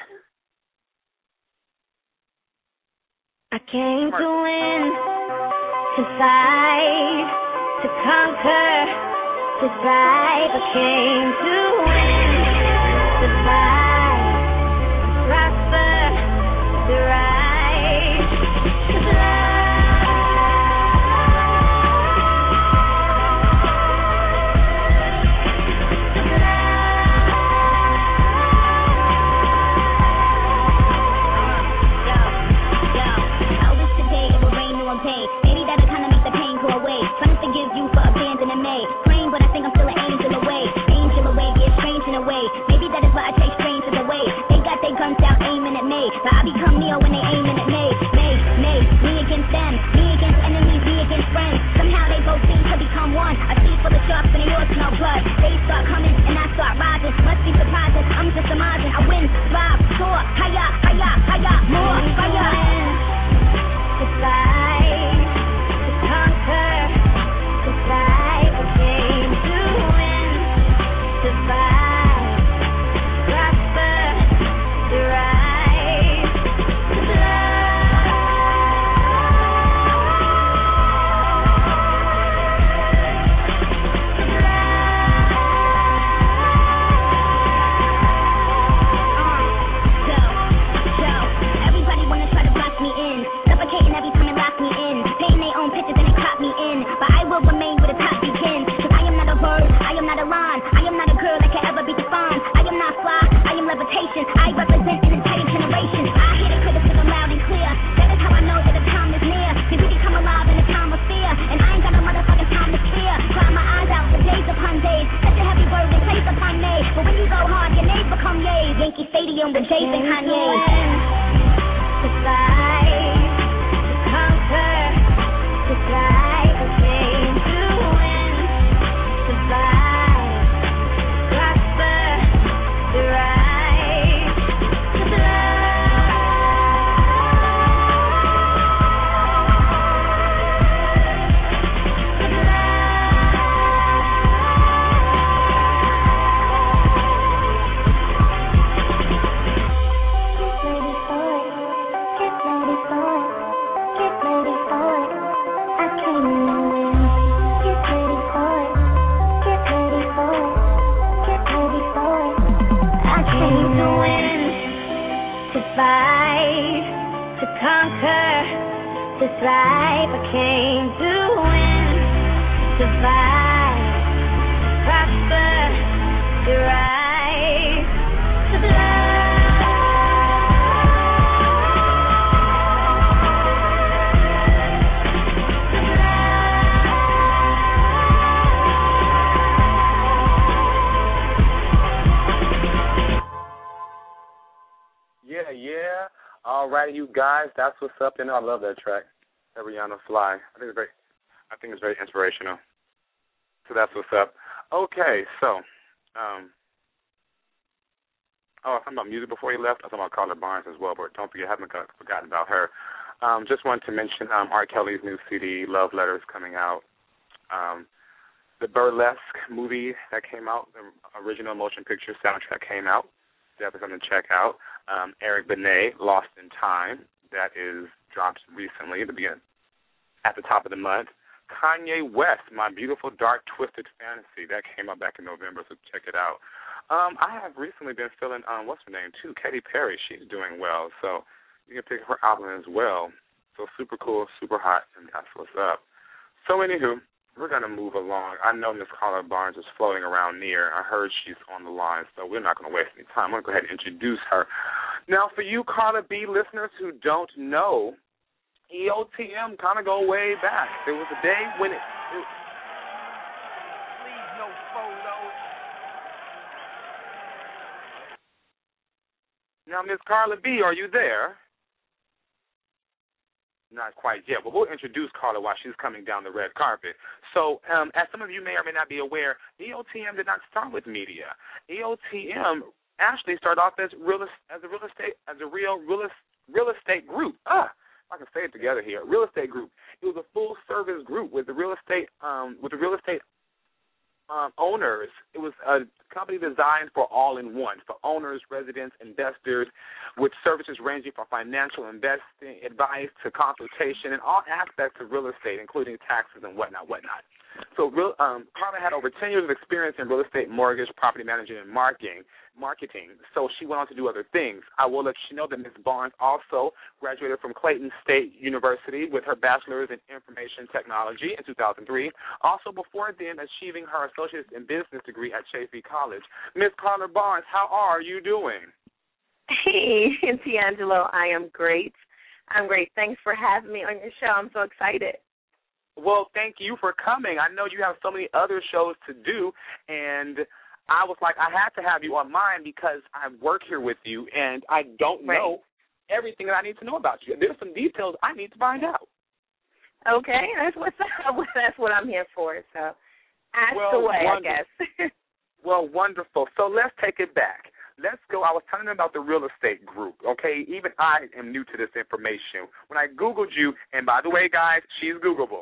I came to win, to fight, to conquer. To fight, I came to win, to fight, prosper, to rise, to fly. Yo, yo, I wish today it would rain new and pain. Maybe that'll kind of make the pain go away. Trying to forgive you for abandoning me. But I think I'm still an angel away. Angel away, yeah, strange in a way. Maybe that is why I take strangers away. They got their guns out aiming at me, but I become Neo when they aiming at me. Me, me, me against them. Me against enemies, me against friends. Somehow they both seem to become one. A sea full of sharks and yours no blood. They start coming and I start rising. Must be surprising, I'm just surmising. I win, thrive, soar, higher, higher, higher, more fire. To fight, to conquer, to fight, okay. Survive, prosper, to rise. T M with Jason Kanye. To fight, to conquer, to fly, a king to win, to fight, prosper, to rise, to fly. This life I came to win, to fight, to prosper, to rise, to Yeah, yeah. All right, you guys, that's what's up. You know, I love that track, Ariana Fly. I think it's very, I think it's very inspirational. So that's what's up. Okay, so, um, oh, something about music before you left. I was talking about Carla Barnes as well, but don't forget, I haven't got, forgotten about her. Um, just wanted to mention um, R. Kelly's new C D, Love Letters, coming out. Um, the Burlesque movie that came out, the original motion picture soundtrack came out. Definitely something to check out. Um, Eric Benet, Lost in Time, that is dropped recently at the beginning, at the top of the month. Kanye West, My Beautiful Dark Twisted Fantasy, that came out back in November, so check it out. Um, I have recently been feeling, um, what's her name, too, Katy Perry. She's doing well, so you can pick her album as well. So super cool, super hot, and that's what's up. So anywho, we're going to move along. I know Miss Carla Barnes is floating around near. I heard she's on the line, so we're not going to waste any time. I'm going to go ahead and introduce her. Now, for you Carla B listeners who don't know, E O T M kind of go way back. There was a day when it... it Please, no photos. Now, Miss Carla B, are you there? Not quite yet, but we'll introduce Carla while she's coming down the red carpet. So, um, as some of you may or may not be aware, E O T M did not start with media. E O T M actually started off as real as a real estate as a real real, real estate group. Ah, I can say it together here. Real estate group. It was a full service group with the real estate um, with the real estate um, owners. It was a company designed for all in one, for owners, residents, investors, with services ranging from financial investing, advice to consultation, and all aspects of real estate, including taxes and whatnot, whatnot. So real, um, Carla had over ten years of experience in real estate, mortgage, property management, and marketing. Marketing. So she went on to do other things. I will let you know that Miz Barnes also graduated from Clayton State University with her bachelor's in information technology in two thousand three. Also, before then, achieving her associate's in business degree at Chaffey College. Miz Carla Barnes, how are you doing? Hey, D'Angelo, I am great. I'm great. Thanks for having me on your show. I'm so excited. Well, thank you for coming. I know you have so many other shows to do, and I was like, I have to have you on mine because I work here with you, and I don't right. know everything that I need to know about you. There's some details I need to find out. Okay, that's what that's what I'm here for. So ask well, away, wonderful. I guess. Well, wonderful. So let's take it back. Let's go. I was telling them about the real estate group, okay? Even I am new to this information. When I Googled you, and by the way, guys, she's Googleable.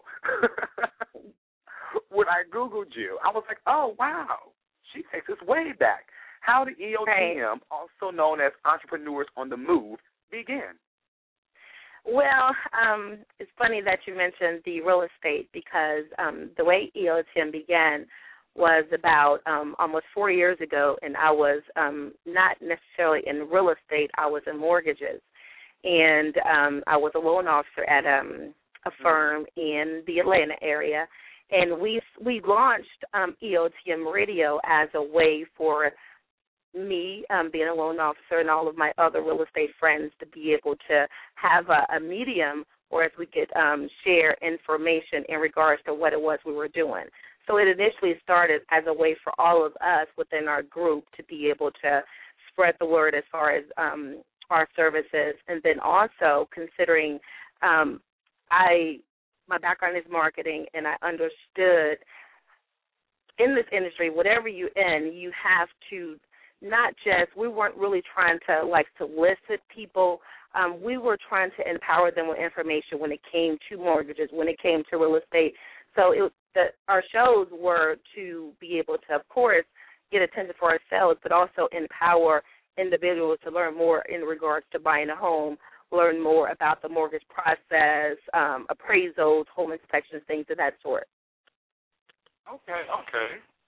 When I Googled you, I was like, oh, wow. She takes us way back. How did E O T M, also known as Entrepreneurs on the Move, begin? Well, um, it's funny that you mentioned the real estate because um, the way E O T M began was about um, almost four years ago, and I was um, not necessarily in real estate. I was in mortgages, and um, I was a loan officer at um, a firm in the Atlanta area. And we we launched um, E O T M Radio as a way for me, um, being a loan officer, and all of my other real estate friends to be able to have a, a medium where we could um, share information in regards to what it was we were doing. So it initially started as a way for all of us within our group to be able to spread the word as far as um, our services. And then also considering um, I my background is marketing, and I understood in this industry, whatever you're in, you have to not just, we weren't really trying to like solicit people. Um, we were trying to empower them with information when it came to mortgages, when it came to real estate. So it, the, our shows were to be able to, of course, get attention for ourselves, but also empower individuals to learn more in regards to buying a home, learn more about the mortgage process, um, appraisals, home inspections, things of that sort. Okay, okay.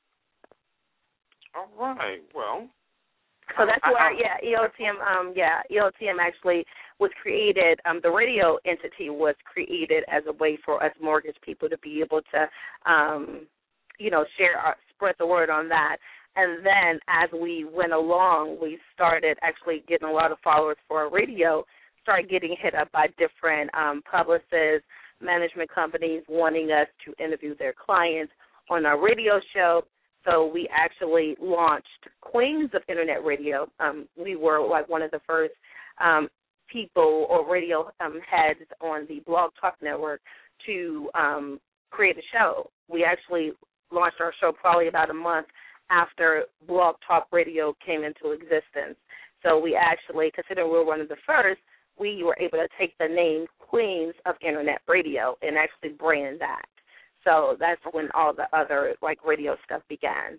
All right, well. So that's where, yeah, E O T M, um, yeah, E O T M actually was created. Um, the radio entity was created as a way for us mortgage people to be able to, um, you know, share, our, spread the word on that. And then as we went along, we started actually getting a lot of followers for our radio, started getting hit up by different um, publicists, management companies wanting us to interview their clients on our radio show. So we actually launched Queens of Internet Radio. Um, we were like one of the first um, people or radio um, heads on the Blog Talk Network to um, create a show. We actually launched our show probably about a month after Blog Talk Radio came into existence. So we actually, considering we were one of the first, we were able to take the name Queens of Internet Radio and actually brand that. So that's when all the other, like, radio stuff began.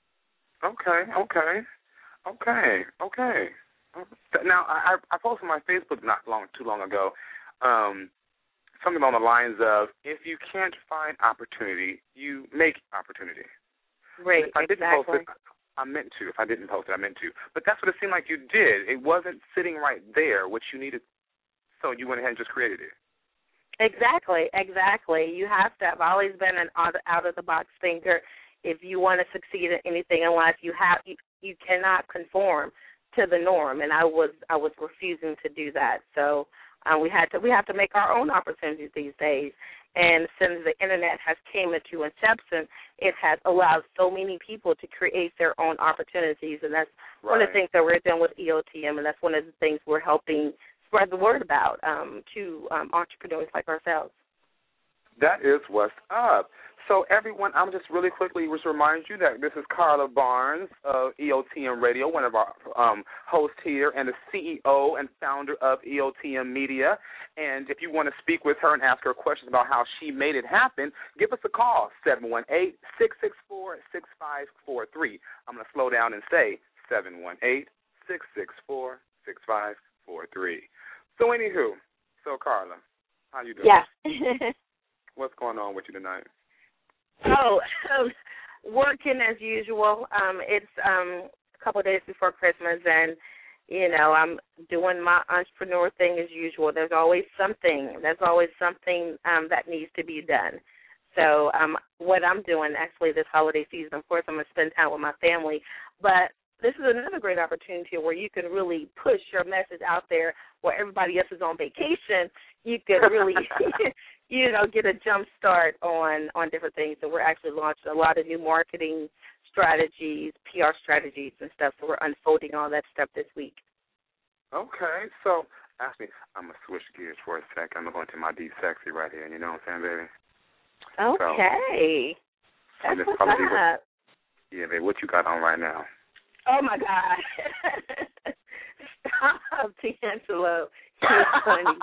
Okay, okay, okay, okay. Now, I, I posted on my Facebook not long, too long ago, um, something along the lines of, if you can't find opportunity, you make opportunity. Right, if I exactly. didn't post it, I meant to. If I didn't post it, I meant to. But that's what it seemed like you did. It wasn't sitting right there, which you needed, so you went ahead and just created it. Exactly, exactly. You have to. I've always been an out-of-the-box thinker. If you want to succeed in anything in life, you have you, you cannot conform to the norm, and I was I was refusing to do that. So um, we had to we have to make our own opportunities these days. And since the internet has came into inception, it has allowed so many people to create their own opportunities, and that's right. One of the things that we're doing with E O T M, and that's one of the things we're helping spread the word about um, to um, entrepreneurs like ourselves. That is what's up. So, everyone, I'm just really quickly just remind you that this is Carla Barnes of E O T M Radio, one of our um, hosts here, and the C E O and founder of E O T M Media. And if you want to speak with her and ask her questions about how she made it happen, give us a call, seven one eight, six six four, six five four three. I'm going to slow down and say seven one eight, six six four, six five four three. So, anywho, so, Carla, how you doing? Yeah. What's going on with you tonight? Oh, um, working as usual. Um, it's um, a couple of days before Christmas, and, you know, I'm doing my entrepreneur thing as usual. There's always something. There's always something um, that needs to be done. So um, what I'm doing actually this holiday season, of course, I'm going to spend time with my family, but this is another great opportunity where you can really push your message out there where everybody else is on vacation. You could really, you know, get a jump start on, on different things. So we're actually launching a lot of new marketing strategies, P R strategies and stuff. So we're unfolding all that stuff this week. Okay. So, actually, I'm going to switch gears for a second. I'm going to my deep sexy right here. You know what I'm saying, baby? Okay. So, That's what's up. What, yeah, baby, what you got on right now? Oh, my God. Stop, D'Angelo. You're funny.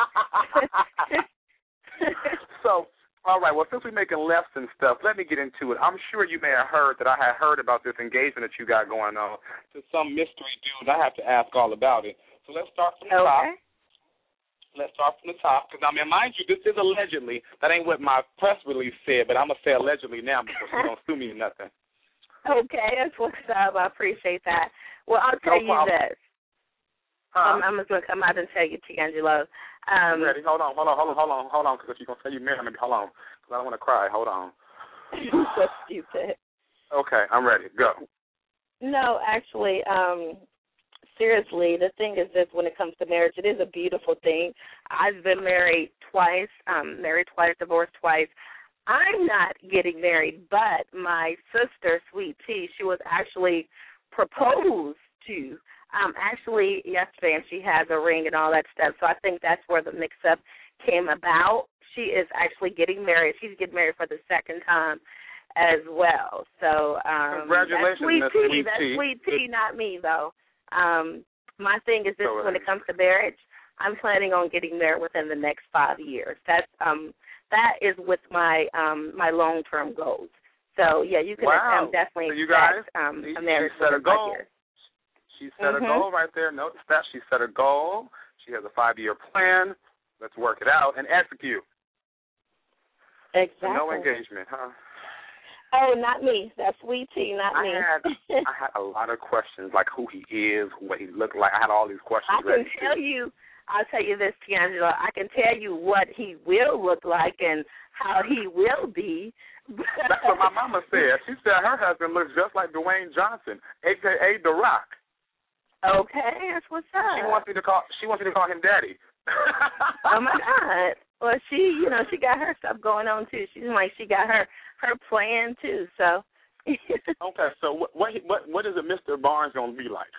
So, all right, well, since we're making lefts and stuff, let me get into it. I'm sure you may have heard that I had heard about this engagement that you got going on to some mystery dude. I have to ask all about it. So let's start from the okay. top. Let's start from the top, because, I mean, mind you, this is allegedly. That ain't what my press release said, but I'm going to say allegedly now because she's going to sue me or nothing. Okay, that's what's up. I appreciate that. Well, I'll tell no you problem. this. Huh? I'm, I'm just going to come out and tell you, D'Angelo. Um, ready. Hold on, hold on, hold on, hold on, hold on, because you're going to say you married me. Hold on, because I don't want to cry. Hold on. You're so stupid. Okay, I'm ready. Go. No, actually, um, seriously, the thing is this, when it comes to marriage, it is a beautiful thing. I've been married twice, um, married twice, divorced twice. I'm not getting married, but my sister, Sweet Tea, she was actually proposed to um, actually yesterday, and she has a ring and all that stuff. So I think that's where the mix-up came about. She is actually getting married. She's getting married for the second time as well. So um, congratulations, that's sweet Miss tea. Sweet That's Tea. sweet tea, not me though. Um, my thing is this: so, uh, when it comes to marriage, I'm planning on getting married within the next five years. That's um, that is with my um, my long-term goals. So yeah, you can wow. um, definitely so you guys, expect um, she, a marriage she set a within five goal. years. She set mm-hmm. a goal right there. Notice that she set a goal. She has a five-year plan. Let's work it out and execute. Exactly. So no engagement, huh? Oh, not me. That's sweet tea, not I me. had I had a lot of questions, like who he is, what he looked like. I had all these questions I ready. can tell too. you, I'll tell you this, Tiangela. I can tell you what he will look like and how he will be. That's what my mama said. She said her husband looks just like Dwayne Johnson, a k a. The Rock. Okay, that's what's up. She wants me to call. She wants me to call him Daddy. Oh my God. Well, she, you know, she got her stuff going on too. She's like, she got her her plan too. So. Okay, so what what what what is a Mister Barnes gonna be like?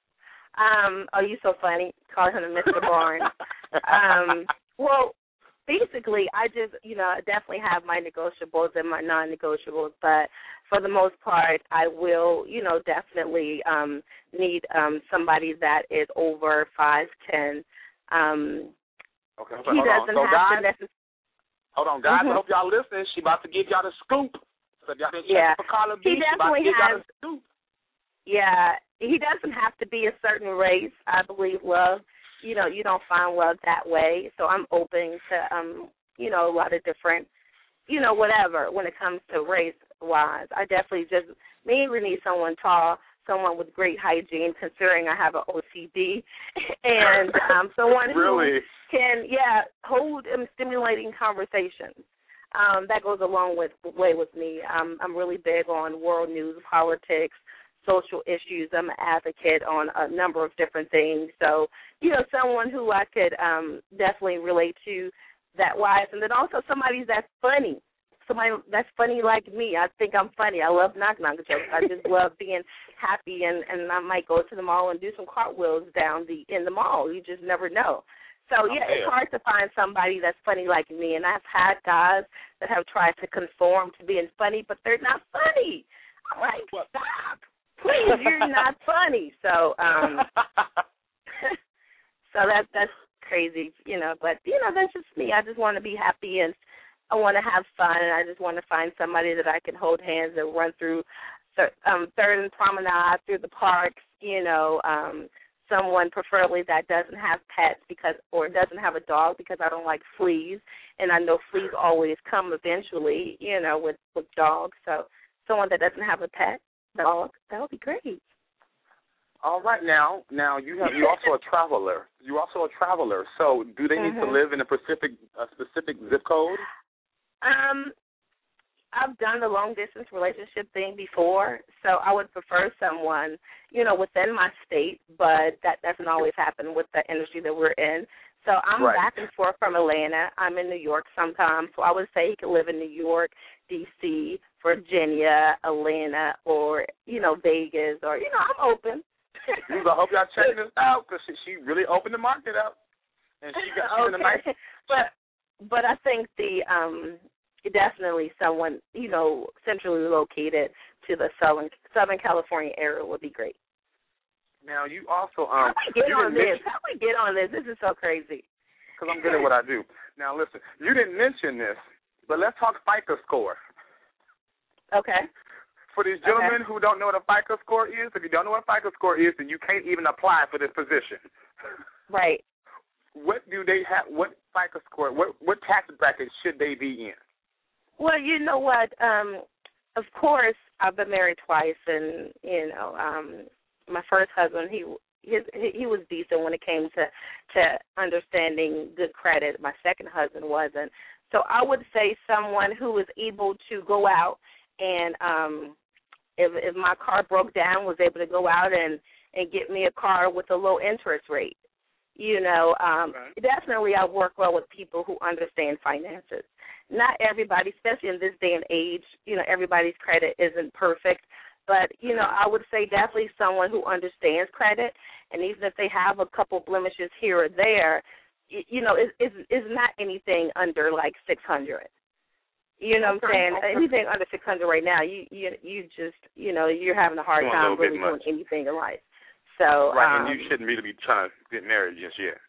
Um, oh, you so funny, calling him Mister Barnes. um, well, basically, I just, you know, I definitely have my negotiables and my non-negotiables, but for the most part, I will, you know, definitely um, need um, somebody that is over five ten. Um, okay, he hold doesn't on. So have guys, to necessarily. Hold on, guys. Mm-hmm. I hope y'all listening. She about to give y'all the scoop. So if y'all been yeah, for Carla B, he she about to definitely give y'all has. the scoop. Yeah, he doesn't have to be a certain race. I believe love. You know, you don't find love that way. So I'm open to, um, you know, a lot of different, you know, whatever when it comes to race-wise. I definitely just mainly need someone tall, someone with great hygiene, considering I have an O C D, and um, someone really? who can, yeah, hold um, stimulating conversations. Um, that goes along with way with me. Um, I'm really big on world news, politics, social issues. I'm an advocate on a number of different things. So, you know, someone who I could um, definitely relate to that wise. And then also somebody that's funny, somebody that's funny like me. I think I'm funny. I love knock-knock jokes. I just love being happy, and, and I might go to the mall and do some cartwheels down the in the mall. You just never know. So, yeah, it's hard to find somebody that's funny like me. And I've had guys that have tried to conform to being funny, but they're not funny. I'm like, stop. Please, you're not funny. So, um, so that that's crazy, you know. But you know, that's just me. I just want to be happy and I want to have fun, and I just want to find somebody that I can hold hands and run through um, Third and Promenade, through the parks. You know, um, someone preferably that doesn't have pets because, or doesn't have a dog because I don't like fleas, and I know fleas always come eventually. You know, with with dogs. So someone that doesn't have a pet. Dog, that would be great. All right, now, now you have you also a traveler. You're also a traveler. So, do they need mm-hmm. to live in a specific a specific zip code? Um, I've done the long distance relationship thing before, so I would prefer someone, you know, within my state, but that doesn't always happen with the industry that we're in. So I'm right. back and forth from Atlanta. I'm in New York sometimes, so I would say he could live in New York, D C, Virginia, Atlanta, or, you know, Vegas, or, you know, I'm open. I hope y'all checking this out because she, she really opened the market up. And she got she's okay. in a nice. But, but I think the um, definitely someone, you know, centrally located to the Southern, Southern California area would be great. Now, you also... Um, How we get on this? mention, How we get on this? This is so crazy. Because I'm good at what I do. Now, listen, you didn't mention this, but let's talk FICO score. Okay. For these gentlemen okay. who don't know what a FICO score is, if you don't know what a FICO score is, then you can't even apply for this position. Right. What do they have? What FICO score? What what tax bracket should they be in? Well, you know what? Um, of course, I've been married twice, and you know, um, my first husband, he his, he was decent when it came to to understanding good credit. My second husband wasn't. So I would say someone who was able to go out and um, if if my car broke down, was able to go out and, and get me a car with a low interest rate. You know, um, right. definitely I work well with people who understand finances. Not everybody, especially in this day and age, you know, everybody's credit isn't perfect. But, you know, I would say definitely someone who understands credit and even if they have a couple blemishes here or there, you, you know, it, it's, it's not anything under like six hundred. You know what I'm saying? Okay. Anything under six hundred right now, you you you just, you know, you're having a hard Doing time a really doing much. anything in life. So right, um, and you shouldn't really be trying to get married just yet.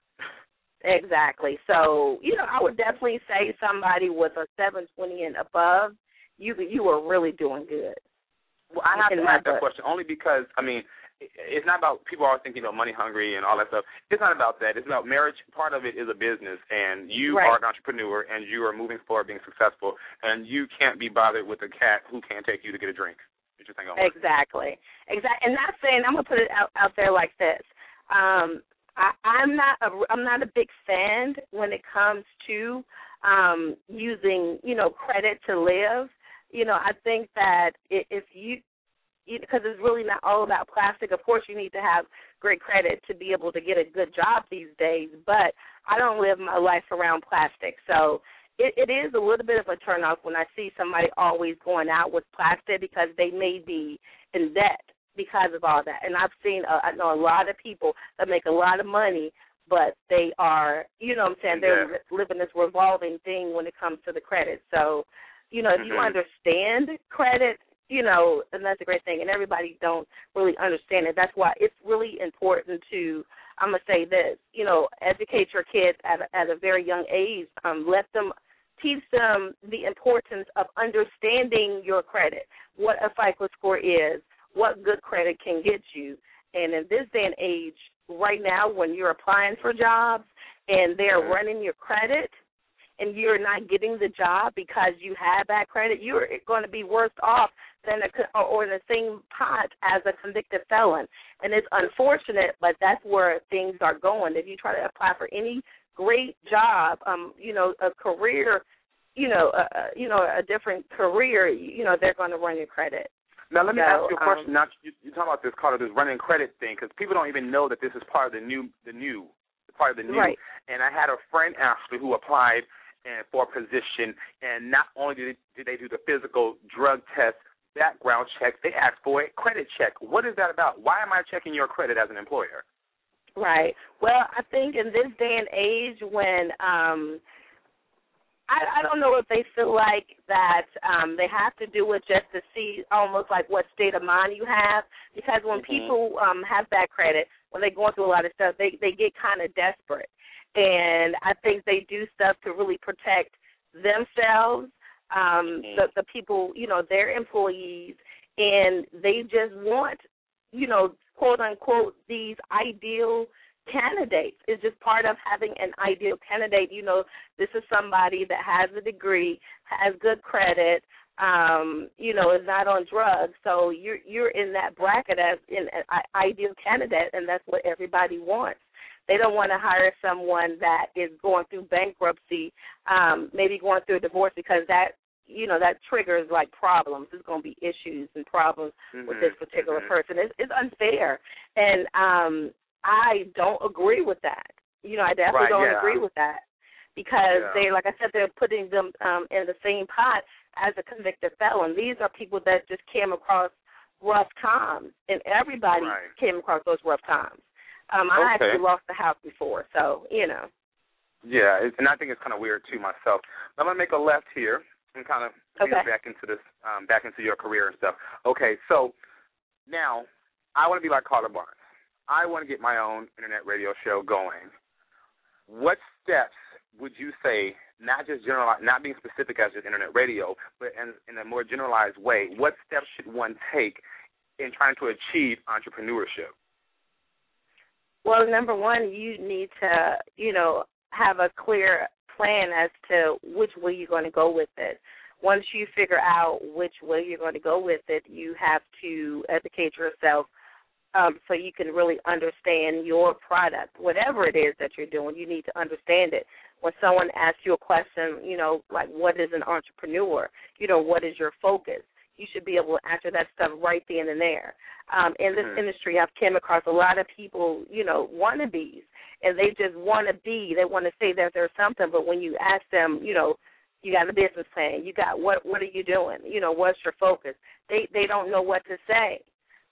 Exactly. So, you know, I would definitely say somebody with a seven twenty and above, you you are really doing good. Well, I have in to my ask that book. question only because, I mean, it's not about people always thinking, you know, money hungry and all that stuff. It's not about that. It's about marriage. Part of it is a business, and you right. are an entrepreneur, and you are moving forward, being successful, and you can't be bothered with a cat who can't take you to get a drink. It just ain't gonna work. Exactly. Exactly. And not saying, I'm gonna put it out, out there like this. Um, I, I'm not a I'm not a big fan when it comes to um, using, you know, credit to live. You know, I think that if you because it's really not all about plastic. Of course, you need to have great credit to be able to get a good job these days, but I don't live my life around plastic. So it, it is a little bit of a turnoff when I see somebody always going out with plastic because they may be in debt because of all that. And I've seen, uh, I know a lot of people that make a lot of money, but they are, you know what I'm saying, they're yeah. living this revolving thing when it comes to the credit. So, you know, if mm-hmm. you understand credit, you know, and that's a great thing, and everybody don't really understand it. That's why it's really important to, I'm going to say this, you know, educate your kids at a, at a very young age. Um, let them, teach them the importance of understanding your credit, what a FICO score is, what good credit can get you. And in this day and age, right now, when you're applying for jobs and they're mm-hmm. running your credit, and you're not getting the job because you have bad credit, you're going to be worse off than a, or in the same pot as a convicted felon. And it's unfortunate, but that's where things are going. If you try to apply for any great job, um, you know, a career, you know, uh, you know, a different career, you know, they're going to run your credit. Now, let me so, ask you a question. Um, now, you, you talk about this, Carter, this running credit thing, because people don't even know that this is part of the new, the new, part of the new. Right. And I had a friend, actually, who applied and for a position, and not only did they, did they do the physical drug test, background check, they asked for a credit check. What is that about? Why am I checking your credit as an employer? Right. Well, I think in this day and age when um, I, I don't know if they feel like that um, they have to do it just to see almost like what state of mind you have, because when mm-hmm. people um, have bad credit, when they're going through a lot of stuff, they, they get kind of desperate. And I think they do stuff to really protect themselves, um, mm-hmm. the, the people, you know, their employees, and they just want, you know, quote unquote, these ideal candidates. It's just part of having an ideal candidate. You know, this is somebody that has a degree, has good credit, um, you know, is not on drugs. So you're you're in that bracket as in an ideal candidate, and that's what everybody wants. They don't want to hire someone that is going through bankruptcy, um, maybe going through a divorce, because that, you know, that triggers, like, problems. There's going to be issues and problems mm-hmm. with this particular mm-hmm. person. It's, it's unfair. And um, I don't agree with that. You know, I definitely right, don't yeah. agree with that because yeah. they, like I said, they're putting them um, in the same pot as a convicted felon. These are people that just came across rough times, and everybody right. came across those rough times. Um, I okay. actually lost the house before, so, you know. Yeah, it's, and I think it's kind of weird, too, myself. I'm going to make a left here and kind of okay. get back into this, um, back into your career and stuff. Okay, so now I want to be like Carter Barnes. I want to get my own internet radio show going. What steps would you say, not just general, not being specific as just internet radio, but in, in a more generalized way, what steps should one take in trying to achieve entrepreneurship? Well, number one, you need to, you know, have a clear plan as to which way you're going to go with it. Once you figure out which way you're going to go with it, you have to educate yourself um, so you can really understand your product. Whatever it is that you're doing, you need to understand it. When someone asks you a question, you know, like what is an entrepreneur, you know, what is your focus? You should be able to answer that stuff right then and there. Um, in this mm-hmm. industry, I've come across a lot of people, you know, wannabes, and they just want to be, they want to say that there's something, but when you ask them, you know, you got a business plan, you got what what are you doing, you know, what's your focus? They they don't know what to say.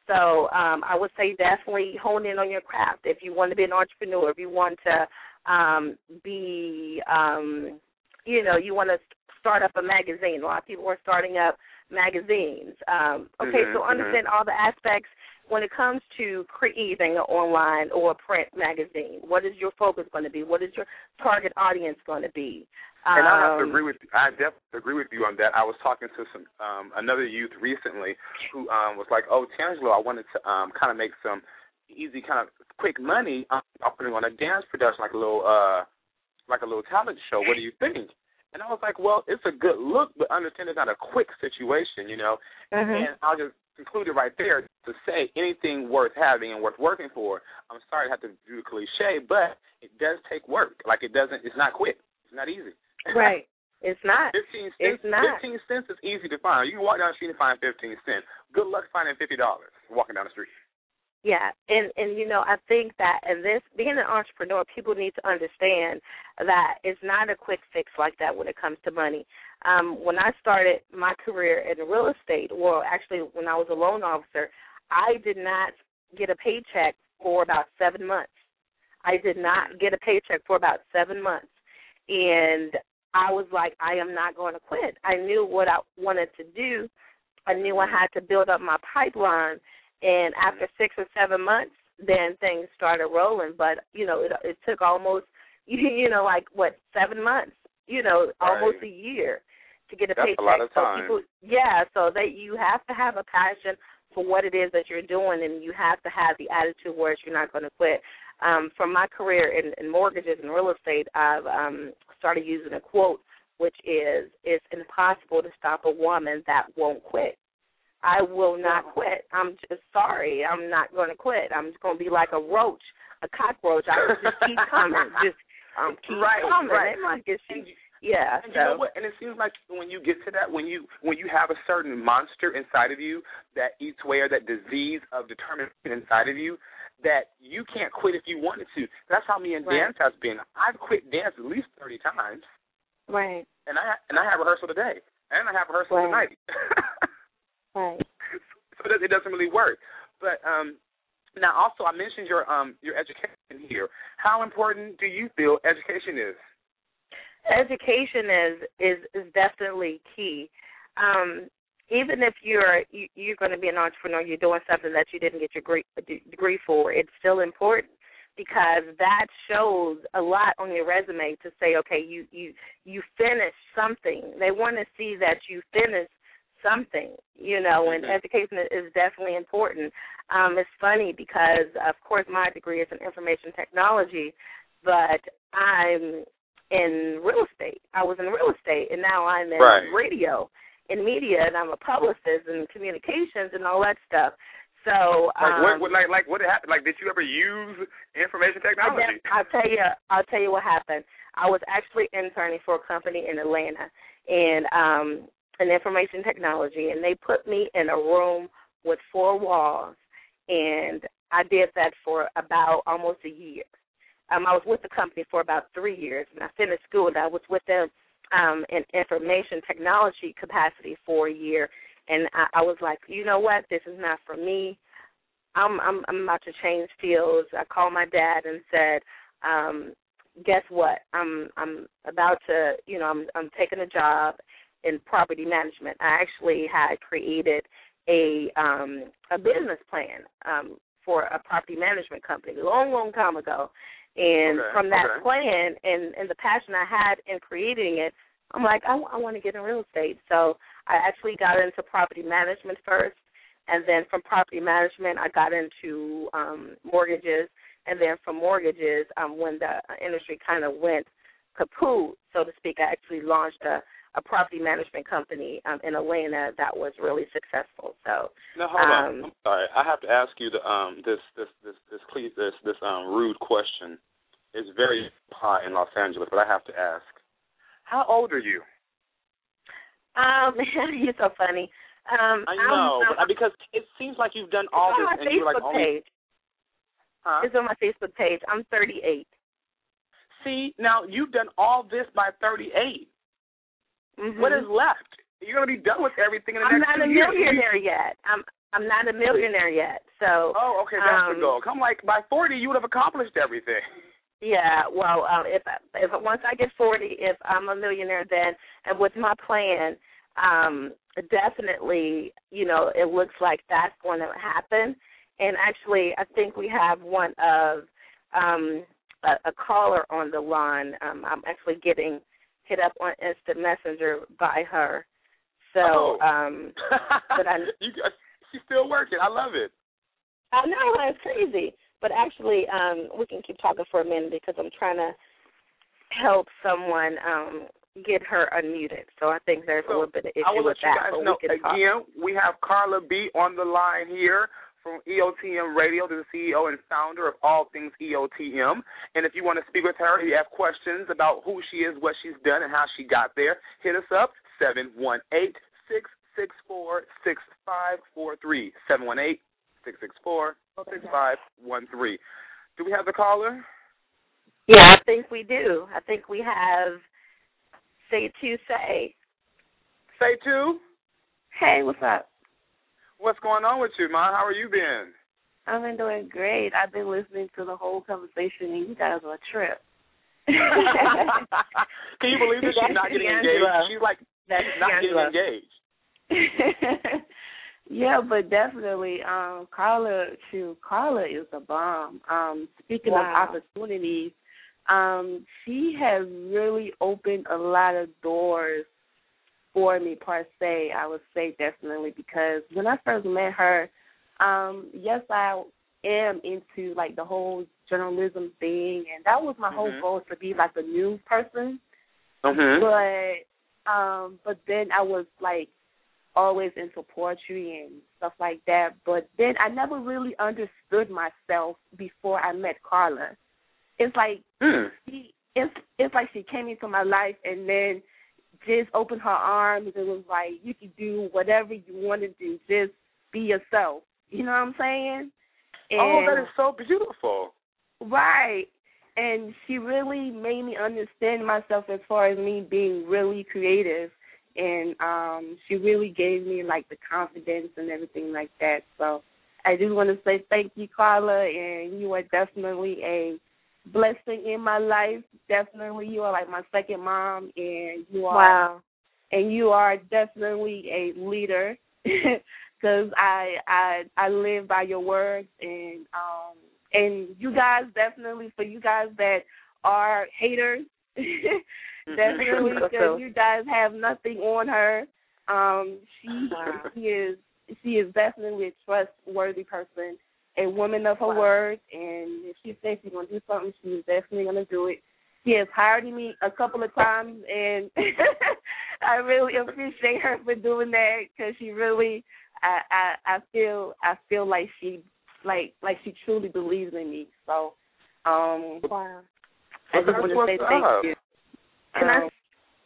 So um, I would say definitely hone in on your craft. If you want to be an entrepreneur, if you want to um, be, um, you know, you want to start up a magazine. A lot of people are starting up magazines. Um, okay, mm-hmm, so understand mm-hmm. all the aspects when it comes to creating an online or a print magazine. What is your focus going to be? What is your target audience going to be? And um, I have to agree with you. I definitely agree with you on that. I was talking to some um, another youth recently who um, was like, "Oh, Tangelo, I wanted to um, kind of make some easy, kind of quick money um, putting on a dance production, like a little, uh, like a little talent show. What do you think?" And I was like, "Well, it's a good look, but understand it's not a quick situation, you know." Mm-hmm. And I'll just conclude it right there to say anything worth having and worth working for. I'm sorry to have to do the cliche, but it does take work. Like it doesn't. It's not quick. It's not easy. Right. It's not. Fifteen cents. It's not. Fifteen cents is easy to find. You can walk down the street and find fifteen cents. Good luck finding fifty dollars walking down the street. Yeah, and and you know, I think that in this being an entrepreneur, people need to understand that it's not a quick fix like that when it comes to money. Um, when I started my career in real estate, well, actually when I was a loan officer, I did not get a paycheck for about seven months. I did not get a paycheck for about seven months, and I was like, I am not going to quit. I knew what I wanted to do. I knew I had to build up my pipeline. And after six or seven months, then things started rolling. But, you know, it, it took almost, you know, like, what, seven months, you know, right. almost a year to get a That's paycheck. a lot of time. So people, yeah, so that you have to have a passion for what it is that you're doing, and you have to have the attitude where you're not going to quit. Um, from my career in, in mortgages and real estate, I've um, started using a quote, which is, it's impossible to stop a woman that won't quit. I will not quit. I'm just sorry. I'm not going to quit. I'm just going to be like a roach, a cockroach. I will just keep coming. Just um, keep right, coming. Right. And like it's, yeah. And so. you know what? And it seems like when you get to that, when you when you have a certain monster inside of you that eats away, or that disease of determination inside of you, that you can't quit if you wanted to. That's how me and right. dance has been. I've quit dance at least thirty times. Right. And I and I have rehearsal today, and I have rehearsal right. tonight. Right. So it doesn't really work. But um, now, also, I mentioned your um your education here. How important do you feel education is? Education is is, is definitely key. Um, even if you're you, you're going to be an entrepreneur, you're doing something that you didn't get your degree, degree for, it's still important, because that shows a lot on your resume to say, okay, you you you finished something. They want to see that you finished something, you know, and mm-hmm. education is definitely important. Um, it's funny because, of course, my degree is in information technology, but I'm in real estate. I was in real estate, and now I'm in right. radio and media, and I'm a publicist and communications and all that stuff. So, like, um, what, what, like, like, what happened? Like, did you ever use information technology? I'll tell you. I'll tell you what happened. I was actually interning for a company in Atlanta, and um, in information technology, and they put me in a room with four walls, and I did that for about almost a year. Um, I was with the company for about three years, and I finished school, and I was with them um, in information technology capacity for a year, and I, I was like, you know what, this is not for me. I'm, I'm, I'm about to change fields. I called my dad and said, um, guess what, I'm, I'm about to, you know, I'm, I'm taking a job in property management. I actually had created a um, a business plan um, for a property management company a long, long time ago. And okay, from that okay. plan and, and the passion I had in creating it, I'm like, I, I want to get in real estate. So I actually got into property management first, and then from property management I got into um, mortgages, and then from mortgages, um, when the industry kind of went kaput, so to speak, I actually launched a a property management company um, in Atlanta that was really successful. So now hold um, on, I'm sorry. I have to ask you the um this this this this this this, this um rude question. It's very hot in Los Angeles, but I have to ask: how old are you? Um, you're so funny. Um, I know, I'm, but, because it seems like you've done all it's this, on my and you're like Facebook only. page. Huh? It's on my Facebook page. I'm thirty-eight. See, now you've done all this by thirty-eight. Mm-hmm. What is left? You're going to be done with everything in the I'm next not two a years. millionaire yet. I'm I'm not a millionaire yet. So. Oh, okay, that's um, the goal. Come like by forty, you would have accomplished everything. Yeah, well, um, if if once I get forty, if I'm a millionaire, then and with my plan, um, definitely, you know, it looks like that's going to happen. And actually, I think we have one of um, a, a caller on the line. Um, I'm actually getting hit up on Instant Messenger by her. So, oh. um, but I, you, she's still working. I love it. I know, it's crazy. But actually, um, we can keep talking for a minute because I'm trying to help someone um, get her unmuted. So I think there's so a little bit of issue I will with let you that. guys but know, we can again, talk. we have Carla B. on the line here from E O T M Radio, the C E O and founder of all things E O T M. And if you want to speak with her, if you have questions about who she is, what she's done, and how she got there, hit us up, seven one eight, six six four, six five four three, seven one eight, six six four, six five one three. Do we have the caller? Yeah, I think we do. I think we have Say To Say. Say To? Hey, what's up? What's going on with you, Ma? How are you been? I've been doing great. I've been listening to the whole conversation, and you guys are a trip. Can you believe that she's not getting engaged? She's like, That's she's not getting engaged. Yeah, but definitely, um, Carla, too. Carla is the bomb. Um, speaking wow. of opportunities, um, she has really opened a lot of doors for me, per se. I would say definitely because when I first met her, um, yes, I am into like the whole journalism thing, and that was my mm-hmm. whole goal, to be like a news person. Mm-hmm. But um, but then I was like. always into poetry and stuff like that, but then I never really understood myself before I met Carla. It's like mm. she, it's it's like she came into my life and then just opened her arms and was like, you can do whatever you want to do, just be yourself. You know what I'm saying? And, oh, that is so beautiful. Right. And she really made me understand myself as far as me being really creative. And um, she really gave me, like, the confidence and everything like that. So I just want to say thank you, Carla, and you are definitely a blessing in my life. Definitely, you are, like, my second mom, and you are wow. and you are definitely a leader because I, I I live by your words. And, um, and you guys, definitely, for you guys that are haters, definitely, because you guys have nothing on her. Um, she, wow. she is she is definitely a trustworthy person, a woman of her wow. word, and if she says she's going to do something, she's definitely going to do it. She has hired me a couple of times, and I really appreciate her for doing that because she really, I, I, I feel, I feel like she, like, like she truly believes in me. So, um, wow. I just want to say thank up. you. Can um, I?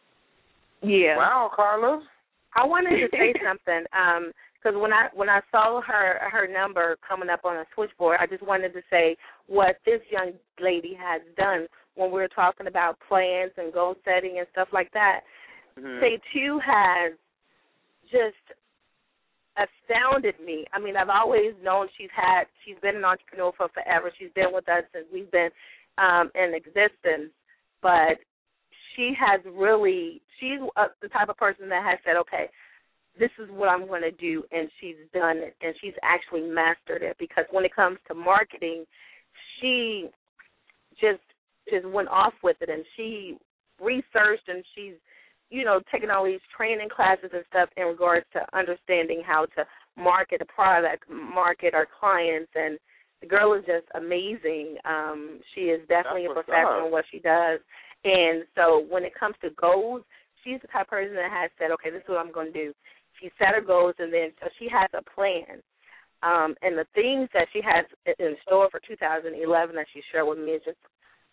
Yeah. Wow, Carla. I wanted to say something because um, when I when I saw her her number coming up on a switchboard, I just wanted to say what this young lady has done when we were talking about plans and goal setting and stuff like that. Mm-hmm. Say Two has just astounded me. I mean, I've always known she's had she's been an entrepreneur for forever. She's been with us since we've been um, in existence, but she has really, she's uh, the type of person that has said, okay, this is what I'm going to do, and she's done it, and she's actually mastered it, because when it comes to marketing, she just just went off with it, and she researched, and she's, you know, taking all these training classes and stuff in regards to understanding how to market a product, market our clients, and the girl is just amazing. Um, she is definitely a professional in what she does. And so when it comes to goals, she's the type of person that has said, okay, this is what I'm going to do. She set her goals, and then so she has a plan. Um, and the things that she has in store for two thousand eleven that she shared with me is just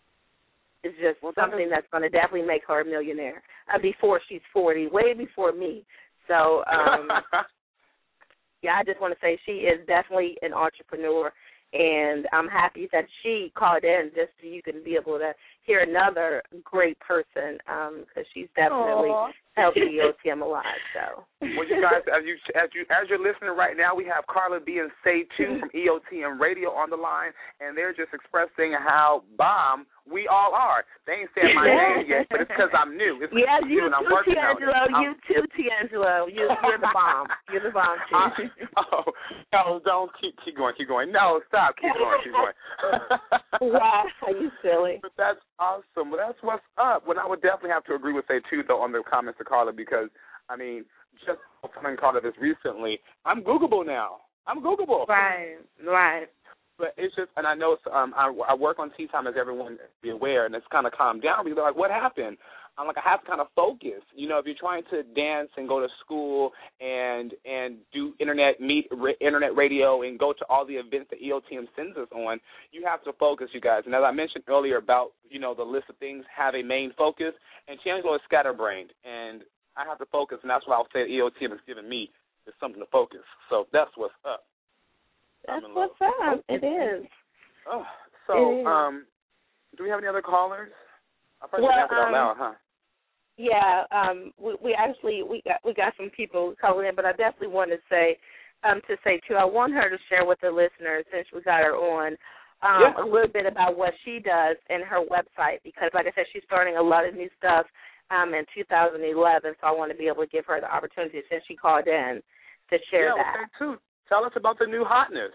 is just well, something that's going to definitely make her a millionaire uh, before she's forty, way before me. So, um, yeah, I just want to say she is definitely an entrepreneur. And I'm happy that she called in just so you can be able to hear another great person, because um, she's definitely Aww. helping E O T M a lot. So, well, you guys, as you as you as you're listening right now, we have Carla B and Say Two from E O T M Radio on the line, and they're just expressing how bomb we all are. They ain't said my name yet, but it's because I'm new. It's yeah, you and I'm too, working Tiangelo. on it. You too, Tiangelo. You, you're the bomb. You're the bomb, too. Oh, no, don't keep keep going, keep going. No, stop, keep going, keep going. Wow, are you silly? But that's awesome. Well, that's what's up. Well, I would definitely have to agree with Say Two, though, on the comments to Carla, because, I mean, just telling Carla this recently, I'm Googleable now. I'm Googleable. Right, right. But it's just, and I know um, I, I work on Tea Time, as everyone be aware, and it's kind of calmed down because they're like, what happened? I'm like, I have to kind of focus. You know, if you're trying to dance and go to school and and do internet meet re, internet radio and go to all the events that E O T M sends us on, you have to focus, you guys. And as I mentioned earlier about, you know, the list of things have a main focus, and Tiangelo is scatterbrained, and I have to focus, and that's what I'll say E O T M has given me, is something to focus. So that's what's up. That's what's up. It is. Oh, so, um, do we have any other callers? I probably well, answered out um, loud, huh? Yeah, um, we, we actually we got we got some people calling in, but I definitely want to say um, to say too. I want her to share with the listeners, since we got her on, um, yeah. a little bit about what she does and her website, because, like I said, she's starting a lot of new stuff um, in two thousand eleven. So I want to be able to give her the opportunity, since she called in, to share yeah, that. Yeah, well, too. Tell us about the new hotness.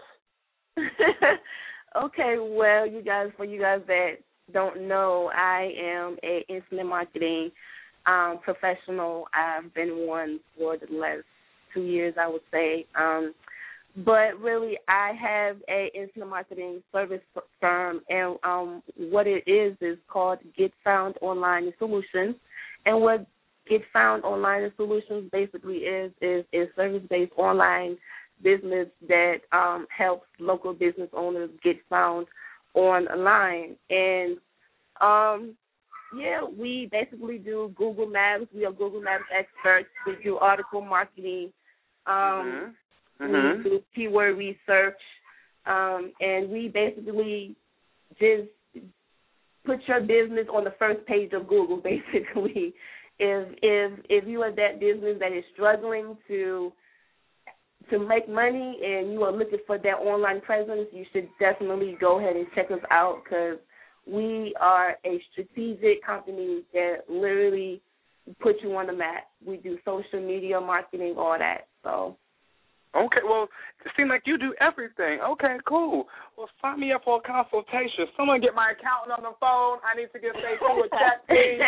Okay, well, you guys, for you guys that don't know, I am a internet marketing um, professional. I've been one for the last two years, I would say. Um, but really, I have a internet marketing service firm, and um, what it is is called Get Found Online Solutions. And what Get Found Online Solutions basically is is is service-based online business that um, helps local business owners get found online. And, um, yeah, we basically do Google Maps. We are Google Maps experts. We do article marketing. Um, mm-hmm. Mm-hmm. We do keyword research. Um, and we basically just put your business on the first page of Google, basically. If, if, if you are that business that is struggling to to make money and you are looking for that online presence, you should definitely go ahead and check us out, because we are a strategic company that literally put you on the map. We do social media marketing, all that. So. Okay, well, it seems like you do everything. Okay, cool. Well, sign me up for a consultation. Someone get my accountant on the phone. I need to get paid for a check, please.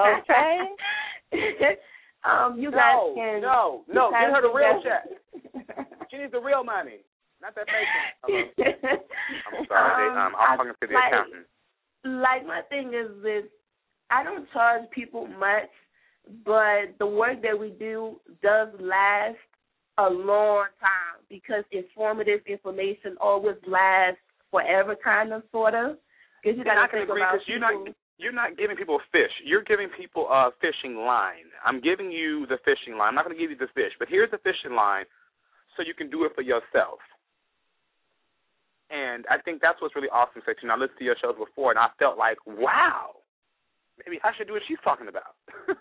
Okay. Um, you guys no, can. No, no, get her the real check. She needs the real money, not that fake one. I'm sorry, um, um, I'm talking to the like, accountant. Like, my thing is this, I don't charge people much, but the work that we do does last a long time, because informative information always lasts forever, kind of, sort of. Because you got to think about you're not, you're not giving people fish. You're giving people a fishing line. I'm giving you the fishing line. I'm not going to give you the fish, but here's the fishing line so you can do it for yourself. And I think that's what's really awesome, section. I listened to your shows before, and I felt like, wow, maybe I should do what she's talking about.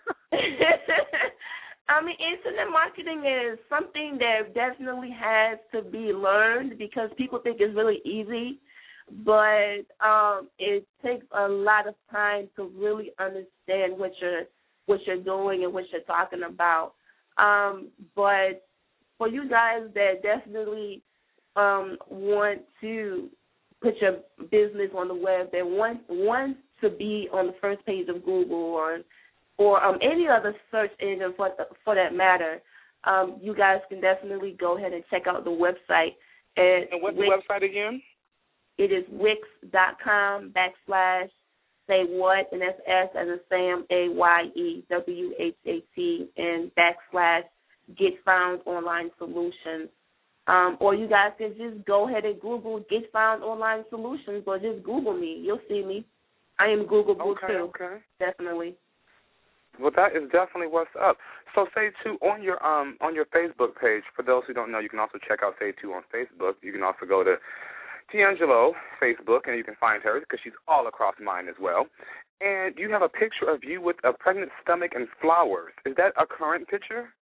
I mean, internet marketing is something that definitely has to be learned, because people think it's really easy, but um, it takes a lot of time to really understand what you're what you're doing and what you're talking about. Um, but for you guys that definitely um, want to put your business on the web, that want want to be on the first page of Google or or um, any other search engine for the, for that matter, um, you guys can definitely go ahead and check out the website. At and what's Wix. the website again? It is wix.com backslash say what, and that's S as in Sam, A Y E W H A T, and backslash Get Found Online Solutions. Um, or you guys can just go ahead and Google Get Found Online Solutions, or just Google me. You'll see me. I am Googleable okay, too. Okay. Definitely. Well, that is definitely what's up. So, Say Two on your um on your Facebook page. For those who don't know, you can also check out Say Two on Facebook. You can also go to Tiangelo Facebook, and you can find her because she's all across mine as well. And you have a picture of you with a pregnant stomach and flowers. Is that a current picture?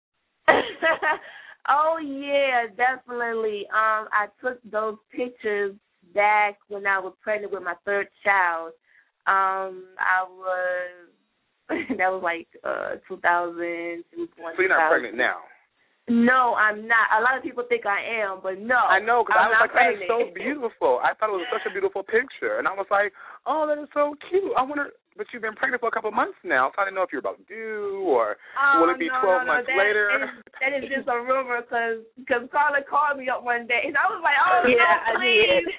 Oh, yeah, definitely. Um, I took those pictures back when I was pregnant with my third child. Um, I was, that was like uh, two thousand. So you're not pregnant now? No, I'm not. A lot of people think I am, but no. I know, because I was like, pregnant. that is so beautiful. I thought it was such a beautiful picture. And I was like, oh, that is so cute. I wonder, but you've been pregnant for a couple of months now, so I didn't know if you're about due or oh, will it be no, twelve no, no. months that later? Is, that is just a rumor because cause Carla called me up one day, and I was like, oh, yeah, no, please.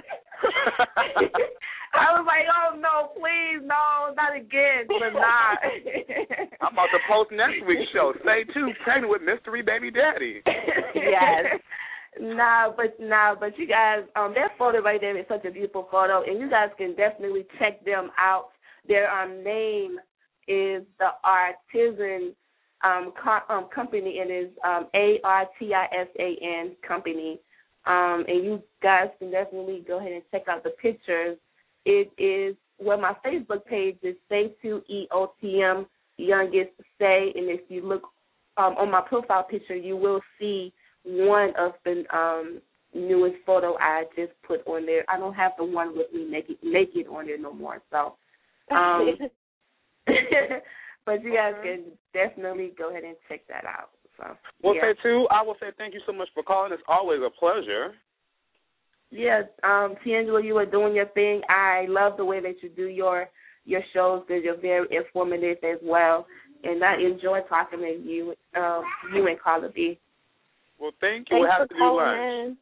I was like, oh, no, please, no, not again, but not. I'm about to post next week's show. Say two, pregnant with mystery baby daddy. Yes. Nah, but nah, but you guys, um, that photo right there is such a beautiful photo, and you guys can definitely check them out. Their um, name is the Artisan um, co- um, Company, and is um, A R T I S A N Company. Um, and you guys can definitely go ahead and check out the pictures. It is, well, my Facebook page is Say To E O T M Youngest Say, and if you look um, on my profile picture, you will see one of the um, newest photo I just put on there. I don't have the one with me naked, naked on there no more, so. Um, but you guys can definitely go ahead and check that out. So, well, yeah. Say Two, I will say thank you so much for calling. It's always a pleasure. Yeah, um, Tiangelo, you are doing your thing. I love the way that you do your your shows because you're very informative as well. And I enjoy talking to you, um, you and Carla B. Well, thank you. Thanks we'll have for to do lunch. in.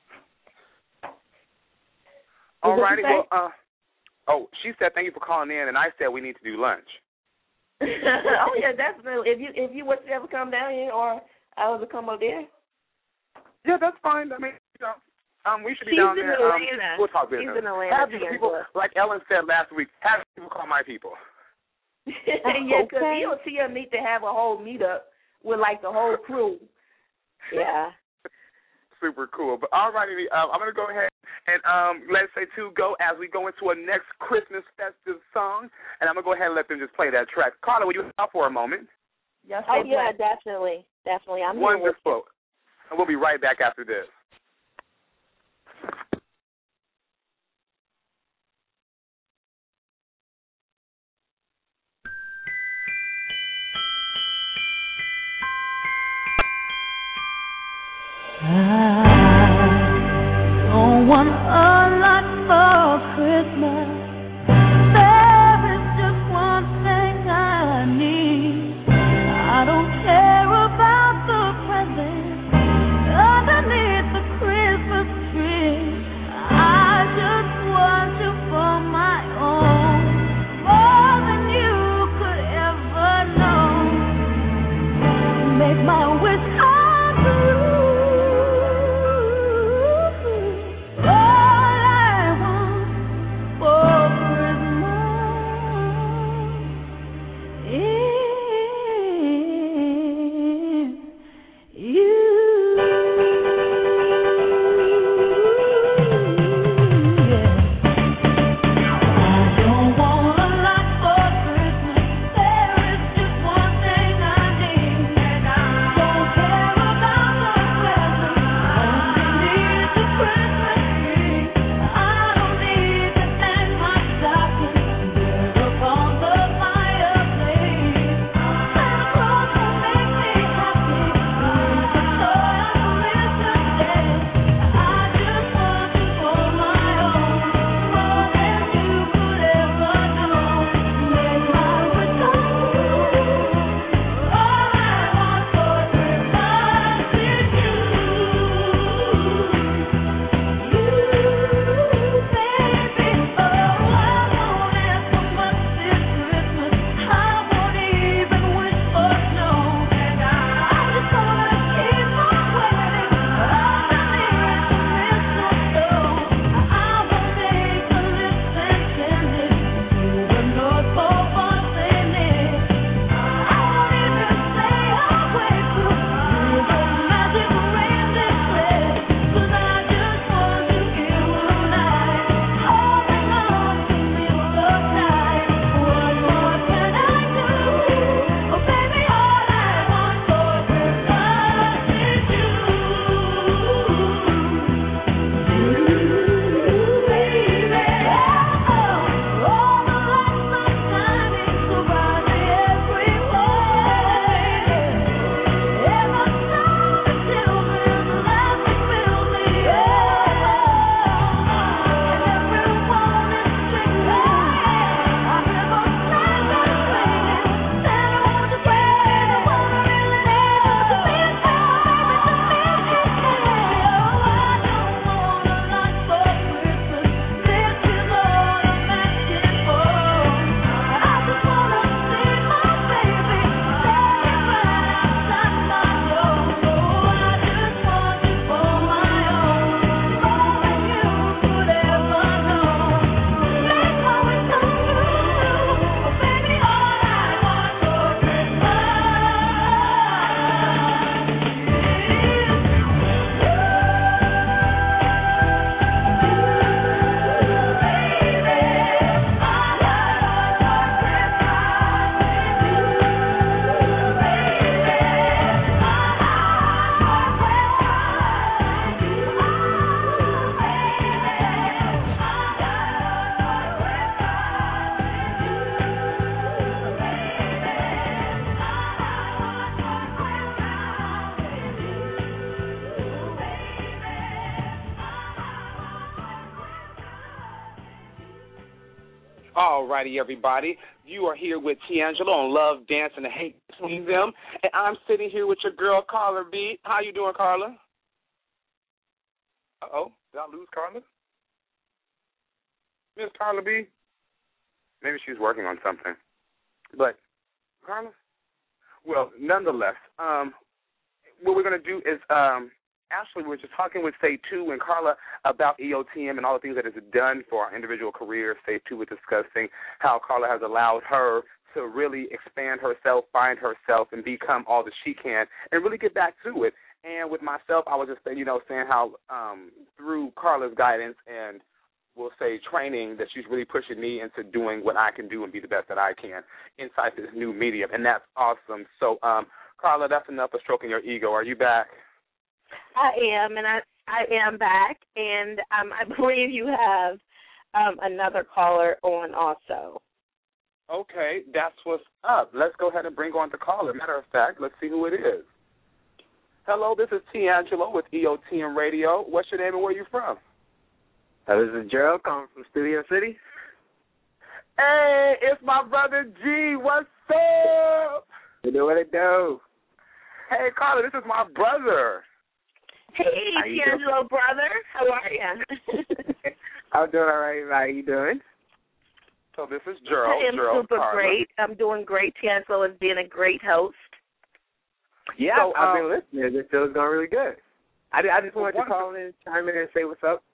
All righty. Well, uh, oh, she said thank you for calling in, and I said we need to do lunch. Oh yeah, definitely. If you if you were to ever come down here, or I was to come up there. Yeah, that's fine. I mean, you know, um, we should be She's down in there. Atlanta. Um, we'll talk business. She's in Atlanta. Have your people, like Ellen said last week, have people call my people. Yeah, because Okay. E O T M need to have a whole meetup with like the whole crew. Yeah. Super cool. But all righty, um, I'm going to go ahead and um, let's say two go as we go into a next Christmas festive song, and I'm going to go ahead and let them just play that track. Carla, will you stop for a moment? Yes, Oh, yeah, definitely. Definitely. I'm here with you. Wonderful. And we'll be right back after this. I don't want a lot for Christmas. There is just one thing I need. I don't care about the presents underneath All righty, everybody. You are here with Tiangelo on Love, Dance, and the Hate Between Them. And I'm sitting here with your girl, Carla B. How you doing, Carla? Uh-oh. Did I lose Carla? Miss Carla B? Maybe she's working on something. But, Carla? Well, nonetheless, um, what we're going to do is, um, actually, we were just talking with Say Two and Carla about E O T M and all the things that it's done for our individual careers. Say Two was discussing how Carla has allowed her to really expand herself, find herself, and become all that she can, and really get back to it. And with myself, I was just, you know, saying how um, through Carla's guidance and we'll say training that she's really pushing me into doing what I can do and be the best that I can inside this new medium, and that's awesome. So, um, Carla, that's enough of stroking your ego. Are you back? I am, and I I am back, and um, I believe you have um, another caller on also. Okay, that's what's up. Let's go ahead and bring on the caller. Matter of fact, let's see who it is. Hello, this is Tiangelo with E O T M Radio. What's your name and where you from? Uh, this is Gerald calling from Studio City. Hey, it's my brother G. What's up? You know what it do? Hey, Carla, this is my brother. Hey, Tiangelo, brother. How are you? I'm doing all right. How you doing? So this is Gerald. I am Gerald, super Carla. great. I'm doing great. Tiangelo is being a great host. Yeah, so, I've um, been listening. This show's going really good. I, I just wanted well, to call in, chime in, and say what's up.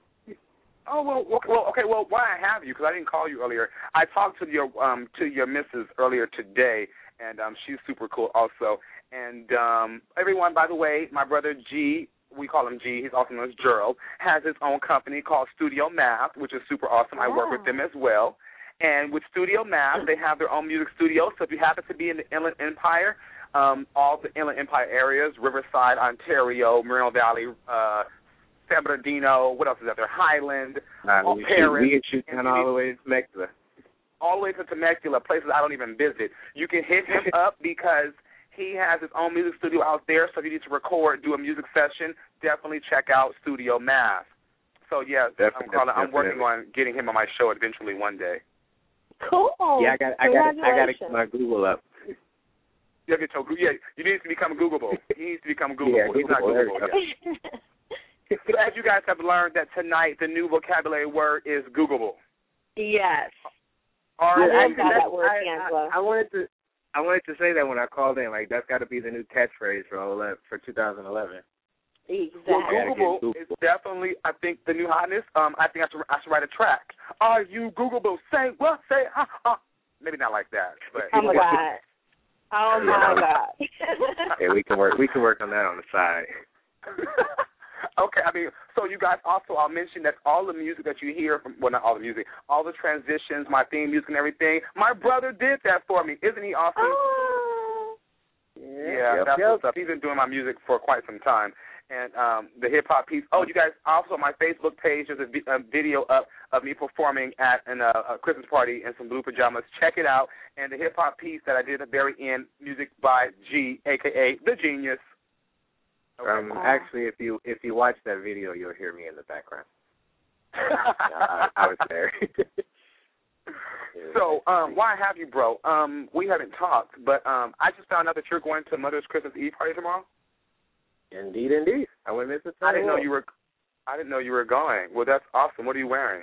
Oh well, well, well, okay. Well, why I have you? Because I didn't call you earlier. I talked to your um to your missus earlier today, and um she's super cool also. And um everyone, by the way, my brother G, we call him G. He's also known as Gerald. Has his own company called Studio Math, which is super awesome. I work with them as well. And with Studio Math, they have their own music studio. So if you happen to be in the Inland Empire, um, all the Inland Empire areas, Riverside, Ontario, Moreno Valley, uh, San Bernardino, what else is out there? Highland, Uh, all we, Paris, shoot, we can shoot down all the way to Temecula. all the way to Temecula, places I don't even visit. You can hit him up because he has his own music studio out there. So if you need to record, do a music session, definitely check out Studio Math. So yeah, I'm, calling, I'm working on getting him on my show eventually one day. Cool. Yeah, I got, I got, I got to get my Google up. You have to tell, yeah, you need to become Googleable. He needs to become Googleable. Yeah, He's not Googleable, Googleable yet. So as you guys have learned that tonight the new vocabulary word is Googleable. Yes. All I right. love how that word, I, Angela. I, I wanted to, I wanted to say that when I called in, like that's got to be the new catchphrase for eleven, for two thousand eleven. Exactly. Well, Googleable Googleable. is definitely, I think, the new hotness. Um, I think I should, I should write a track. Are you Googleable? Say what? Say ha ha. Maybe not like that, but Oh my God. Oh my God. Yeah, we can work. We can work on that on the side. Okay, I mean, so you guys also, I'll mention that all the music that you hear from, well, not all the music, all the transitions, my theme music and everything, my brother did that for me. Isn't he awesome? Oh. Yeah, Yep, that's yep. what's up. He's been doing my music for quite some time. And um, the hip-hop piece, oh, you guys, also on my Facebook page, there's a, vi- a video up of me performing at an, uh, a Christmas party in some blue pajamas. Check it out. And the hip-hop piece that I did at the very end, music by G, a k a. The Genius. Okay. Um, actually, if you if you watch that video, you'll hear me in the background. I, I was there. So, um, why have you, bro? Um, we haven't talked, but um, I just found out that you're going to Mother's Christmas Eve party tomorrow. Indeed, indeed. I went miss it. I didn't know you were. I didn't know you were going. Well, that's awesome. What are you wearing?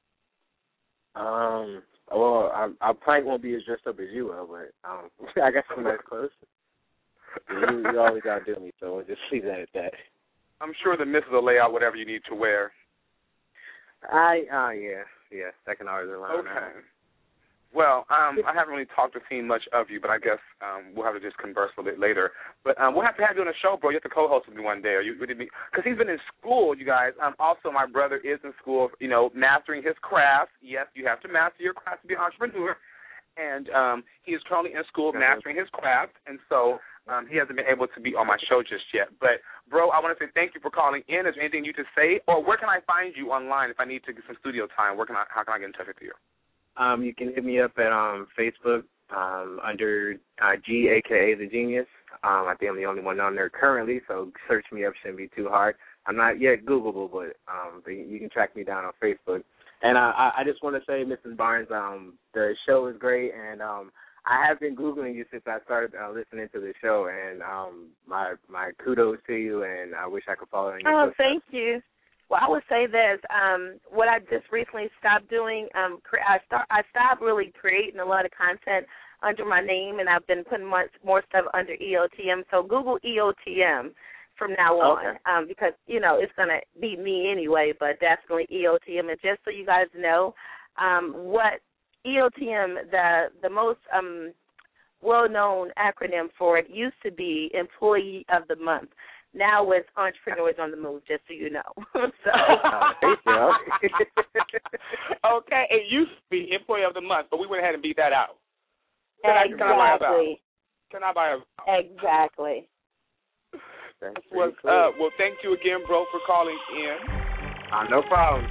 Um. Well, I, I probably won't be as dressed up as you are, but um, I got some nice clothes. You, you always outdo me, so we'll just leave that at that. I'm sure the missus will lay out whatever you need to wear. I, uh, yeah, yeah, second hours around. Okay. Well, um, I haven't really talked or seen much of you, but I guess um, we'll have to just converse a little bit later. But um, we'll have to have you on the show, bro. You have to co-host with me one day, or you would it be? Because he's been in school, you guys. Um, also, my brother is in school, you know, mastering his craft. Yes, you have to master your craft to be an entrepreneur. And um, he is currently in school mastering his craft, and so um, he hasn't been able to be on my show just yet. But, bro, I want to say thank you for calling in. Is there anything you to say? Or where can I find you online if I need to get some studio time? Where can I? How can I get in touch with you? Um, you can hit me up at um Facebook um under uh, G, a k a. The Genius. Um, I think I'm the only one on there currently, so search me up shouldn't be too hard. I'm not yet Googleable, but um, but you can track me down on Facebook. And uh, I, I just want to say, Missus Barnes, um, the show is great, and um, I have been Googling you since I started uh, listening to the show, and um, my my kudos to you, and I wish I could follow in your Oh, footsteps. thank you. Well, I would say this. Um, what I just recently stopped doing, um, cre- I start I stopped really creating a lot of content under my name, and I've been putting more, more stuff under E O T M. So Google E O T M from now on, Okay. um, because, you know, it's going to be me anyway, but definitely E O T M. And just so you guys know, um, what E O T M, the, the most um, well-known acronym for it used to be Employee of the Month. Now it's Entrepreneurs on the Move, just so you know. so, Thank you. Okay, it used to be Employee of the Month, but we went ahead and beat that out. Can I, can I buy a vowel? Exactly. Can I buy a vowel? Exactly. That's Well, pretty cool. uh, well, thank you again, bro, for calling in. Uh, no problem.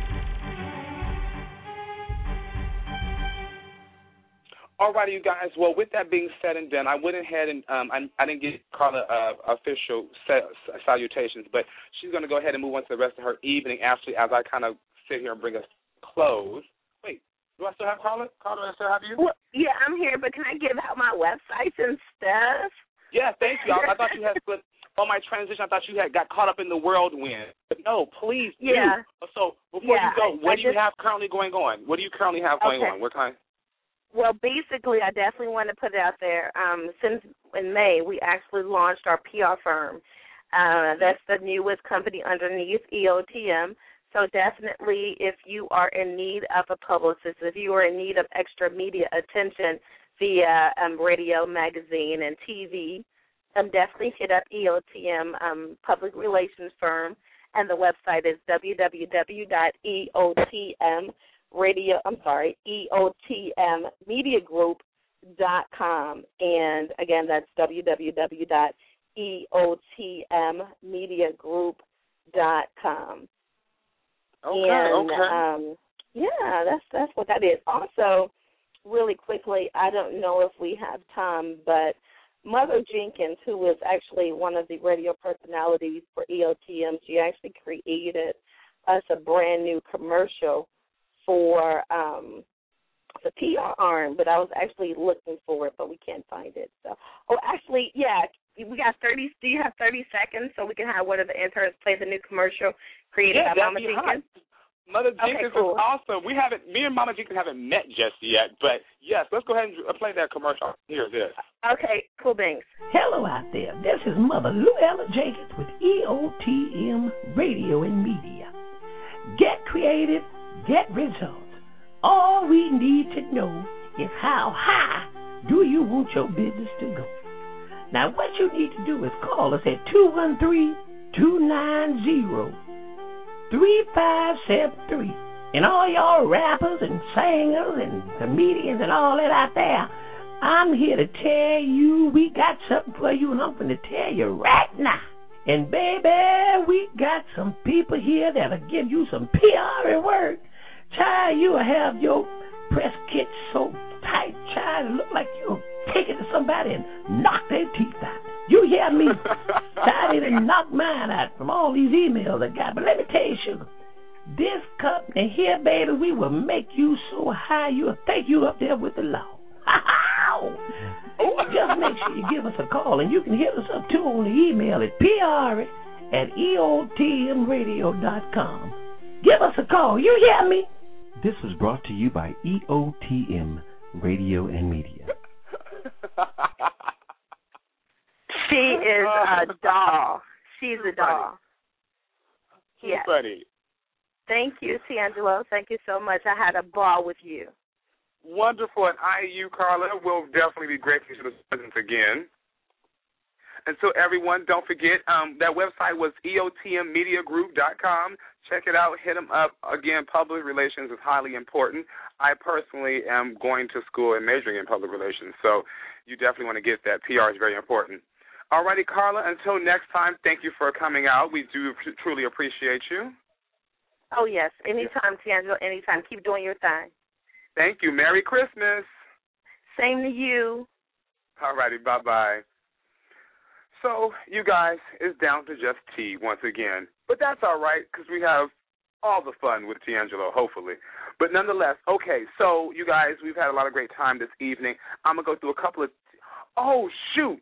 All righty, you guys. Well, with that being said and done, I went ahead and um, I, I didn't get Carla uh, official salutations, but she's going to go ahead and move on to the rest of her evening. Actually, as I kind of sit here and bring us close. Wait, do I still have Carla? Carla, do I still have you? Well, yeah, I'm here, but can I give out my websites and stuff? Yeah, thank you. I, I thought you had split on my transition. I thought you had got caught up in the whirlwind. But no, please do. Yeah. So before Yeah, you go, I- what I do you just- have currently going on? What do you currently have going Okay. on? What kind? Well, basically, I definitely want to put it out there. Um, since in May, we actually launched our P R firm. Uh, that's the newest company underneath E O T M. So definitely, if you are in need of a publicist, if you are in need of extra media attention via um, radio, magazine, and T V, um, definitely hit up E O T M um, Public Relations Firm, and the website is w w w dot e o t m radio. I'm sorry, E O T M Media Group dot com, and again, that's w w w dot e o t m media group dot com. Okay, and, okay. Um, yeah, that's that's what that is. Also, really quickly, I don't know if we have time, but Mother Jenkins, who is actually one of the radio personalities for E O T M, she actually created us a brand new commercial for um, the P R arm, but I was actually looking for it, but we can't find it. So, oh, actually, yeah, we got thirty. Do you have thirty seconds so we can have one of the interns play the new commercial created Yeah, by that'd Mama be Jenkins? hot. Mother Okay, Jenkins cool. is awesome. We haven't, me and Mama Jenkins haven't met just yet, but yes, let's go ahead and play that commercial. Here's this. Okay, cool beans. Hello out there. This is Mother Luella Jenkins with E O T M Radio and Media. Get creative, get results. All we need to know is how high do you want your business to go. Now, what you need to do is call us at two one three, two nine zero, three five seven three. And all y'all rappers and singers and comedians and all that out there, I'm here to tell you we got something for you, and I'm going to tell you right now. And, baby, we got some people here that'll give you some P R and work. Child, you'll have your press kit so tight, child, it look like you'll take it to somebody and knock their teeth out. You hear me? Child, they done knocked mine out from all these emails I got. But let me tell you, sugar, this company here, baby, we will make you so high you'll think you up there with the law. Just make sure you give us a call, and you can hit us up, too, on the email at P R at E O T M radio dot com. Give us a call. You hear me? This was brought to you by E O T M Radio and Media. She is a doll. She's a doll. Yes. Funny. Thank you, Tiangelo. Thank you so much. I had a ball with you. Wonderful. And I, you, Carla, will definitely be grateful for this presence again. And so, everyone, don't forget, um, that website was E O T M media group dot com. Check it out. Hit them up. Again, public relations is highly important. I personally am going to school and majoring in public relations, so you definitely want to get that. P R is very important. All righty, Carla, until next time, thank you for coming out. We do truly appreciate you. Oh, yes. Anytime, Tiangelo, anytime. Keep doing your thing. Thank you. Merry Christmas. Same to you. All righty, bye-bye. So, you guys, it's down to just tea once again. But that's all right, because we have all the fun with Tiangelo, hopefully. But nonetheless, okay, so you guys, we've had a lot of great time this evening. I'm going to go through a couple of – oh, shoot.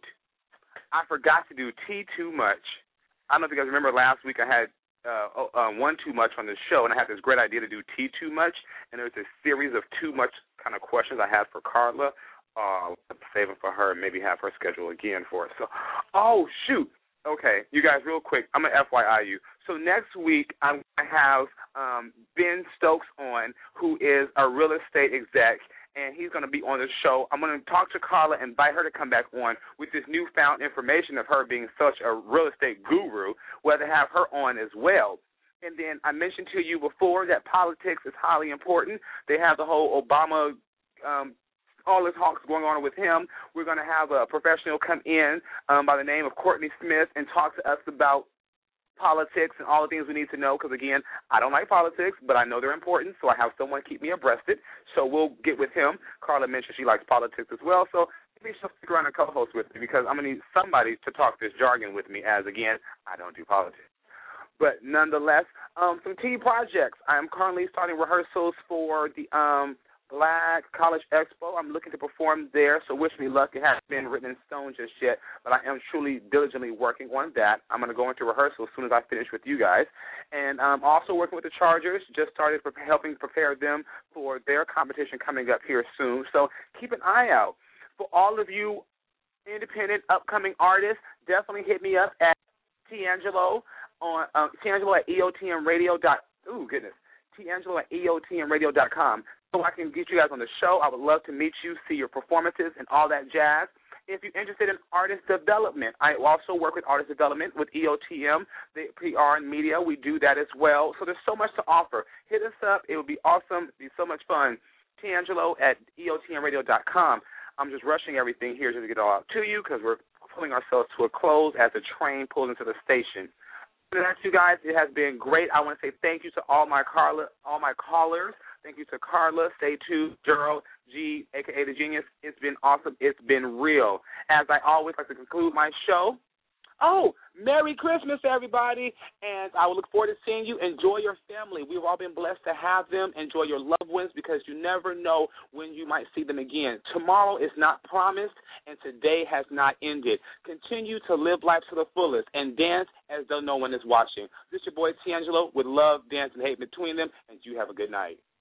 I forgot to do Tea Too Much. I don't know if you guys remember last week I had uh, uh, One Too Much on the show, and I had this great idea to do Tea Too Much, and there was a series of Too Much kind of questions I had for Carla. Uh, save them for her and maybe have her schedule again for us. So, oh, shoot. Okay, you guys, real quick, I'm going to F Y I you. So next week I'm going to have um, Ben Stokes on, who is a real estate exec, and he's going to be on the show. I'm going to talk to Carla and invite her to come back on with this newfound information of her being such a real estate guru, whether to have her on as well. And then I mentioned to you before that politics is highly important. They have the whole Obama um all this hawks going on with him. We're going to have a professional come in um, by the name of Courtney Smith and talk to us about politics and all the things we need to know because, again, I don't like politics, but I know they're important, so I have someone keep me abreasted. So we'll get with him. Carla mentioned she likes politics as well, so maybe she'll stick around and co-host with me because I'm going to need somebody to talk this jargon with me as, again, I don't do politics. But nonetheless, um, some T V projects. I am currently starting rehearsals for the um, – Black College Expo. I'm looking to perform there, so wish me luck. It hasn't been written in stone just yet, but I am truly diligently working on that. I'm going to go into rehearsal as soon as I finish with you guys. And I'm also working with the Chargers, just started pre- helping prepare them for their competition coming up here soon. So keep an eye out. For all of you independent upcoming artists, definitely hit me up at Tiangelo on um, Tiangelo at E O T M radio dot ooh goodness Tiangelo at E O T M radio dot com. So I can get you guys on the show. I would love to meet you, see your performances, and all that jazz. If you're interested in artist development, I also work with artist development with E O T M, the P R and media. We do that as well. So there's so much to offer. Hit us up. It would be awesome. It would be so much fun. Tiangelo at E O T M radio dot com. I'm just rushing everything here just to get it all out to you because we're pulling ourselves to a close as the train pulls into the station. So that's you guys. It has been great. I want to say thank you to all my Carla, all my callers. Thank you to Carla, Stay Tuned, Gerald, G, a k a. The Genius. It's been awesome. It's been real. As I always like to conclude my show, oh, Merry Christmas, everybody, and I will look forward to seeing you. Enjoy your family. We've all been blessed to have them. Enjoy your loved ones because you never know when you might see them again. Tomorrow is not promised, and today has not ended. Continue to live life to the fullest and dance as though no one is watching. This is your boy, Tiangelo, with love, dance, and hate between them, and you have a good night.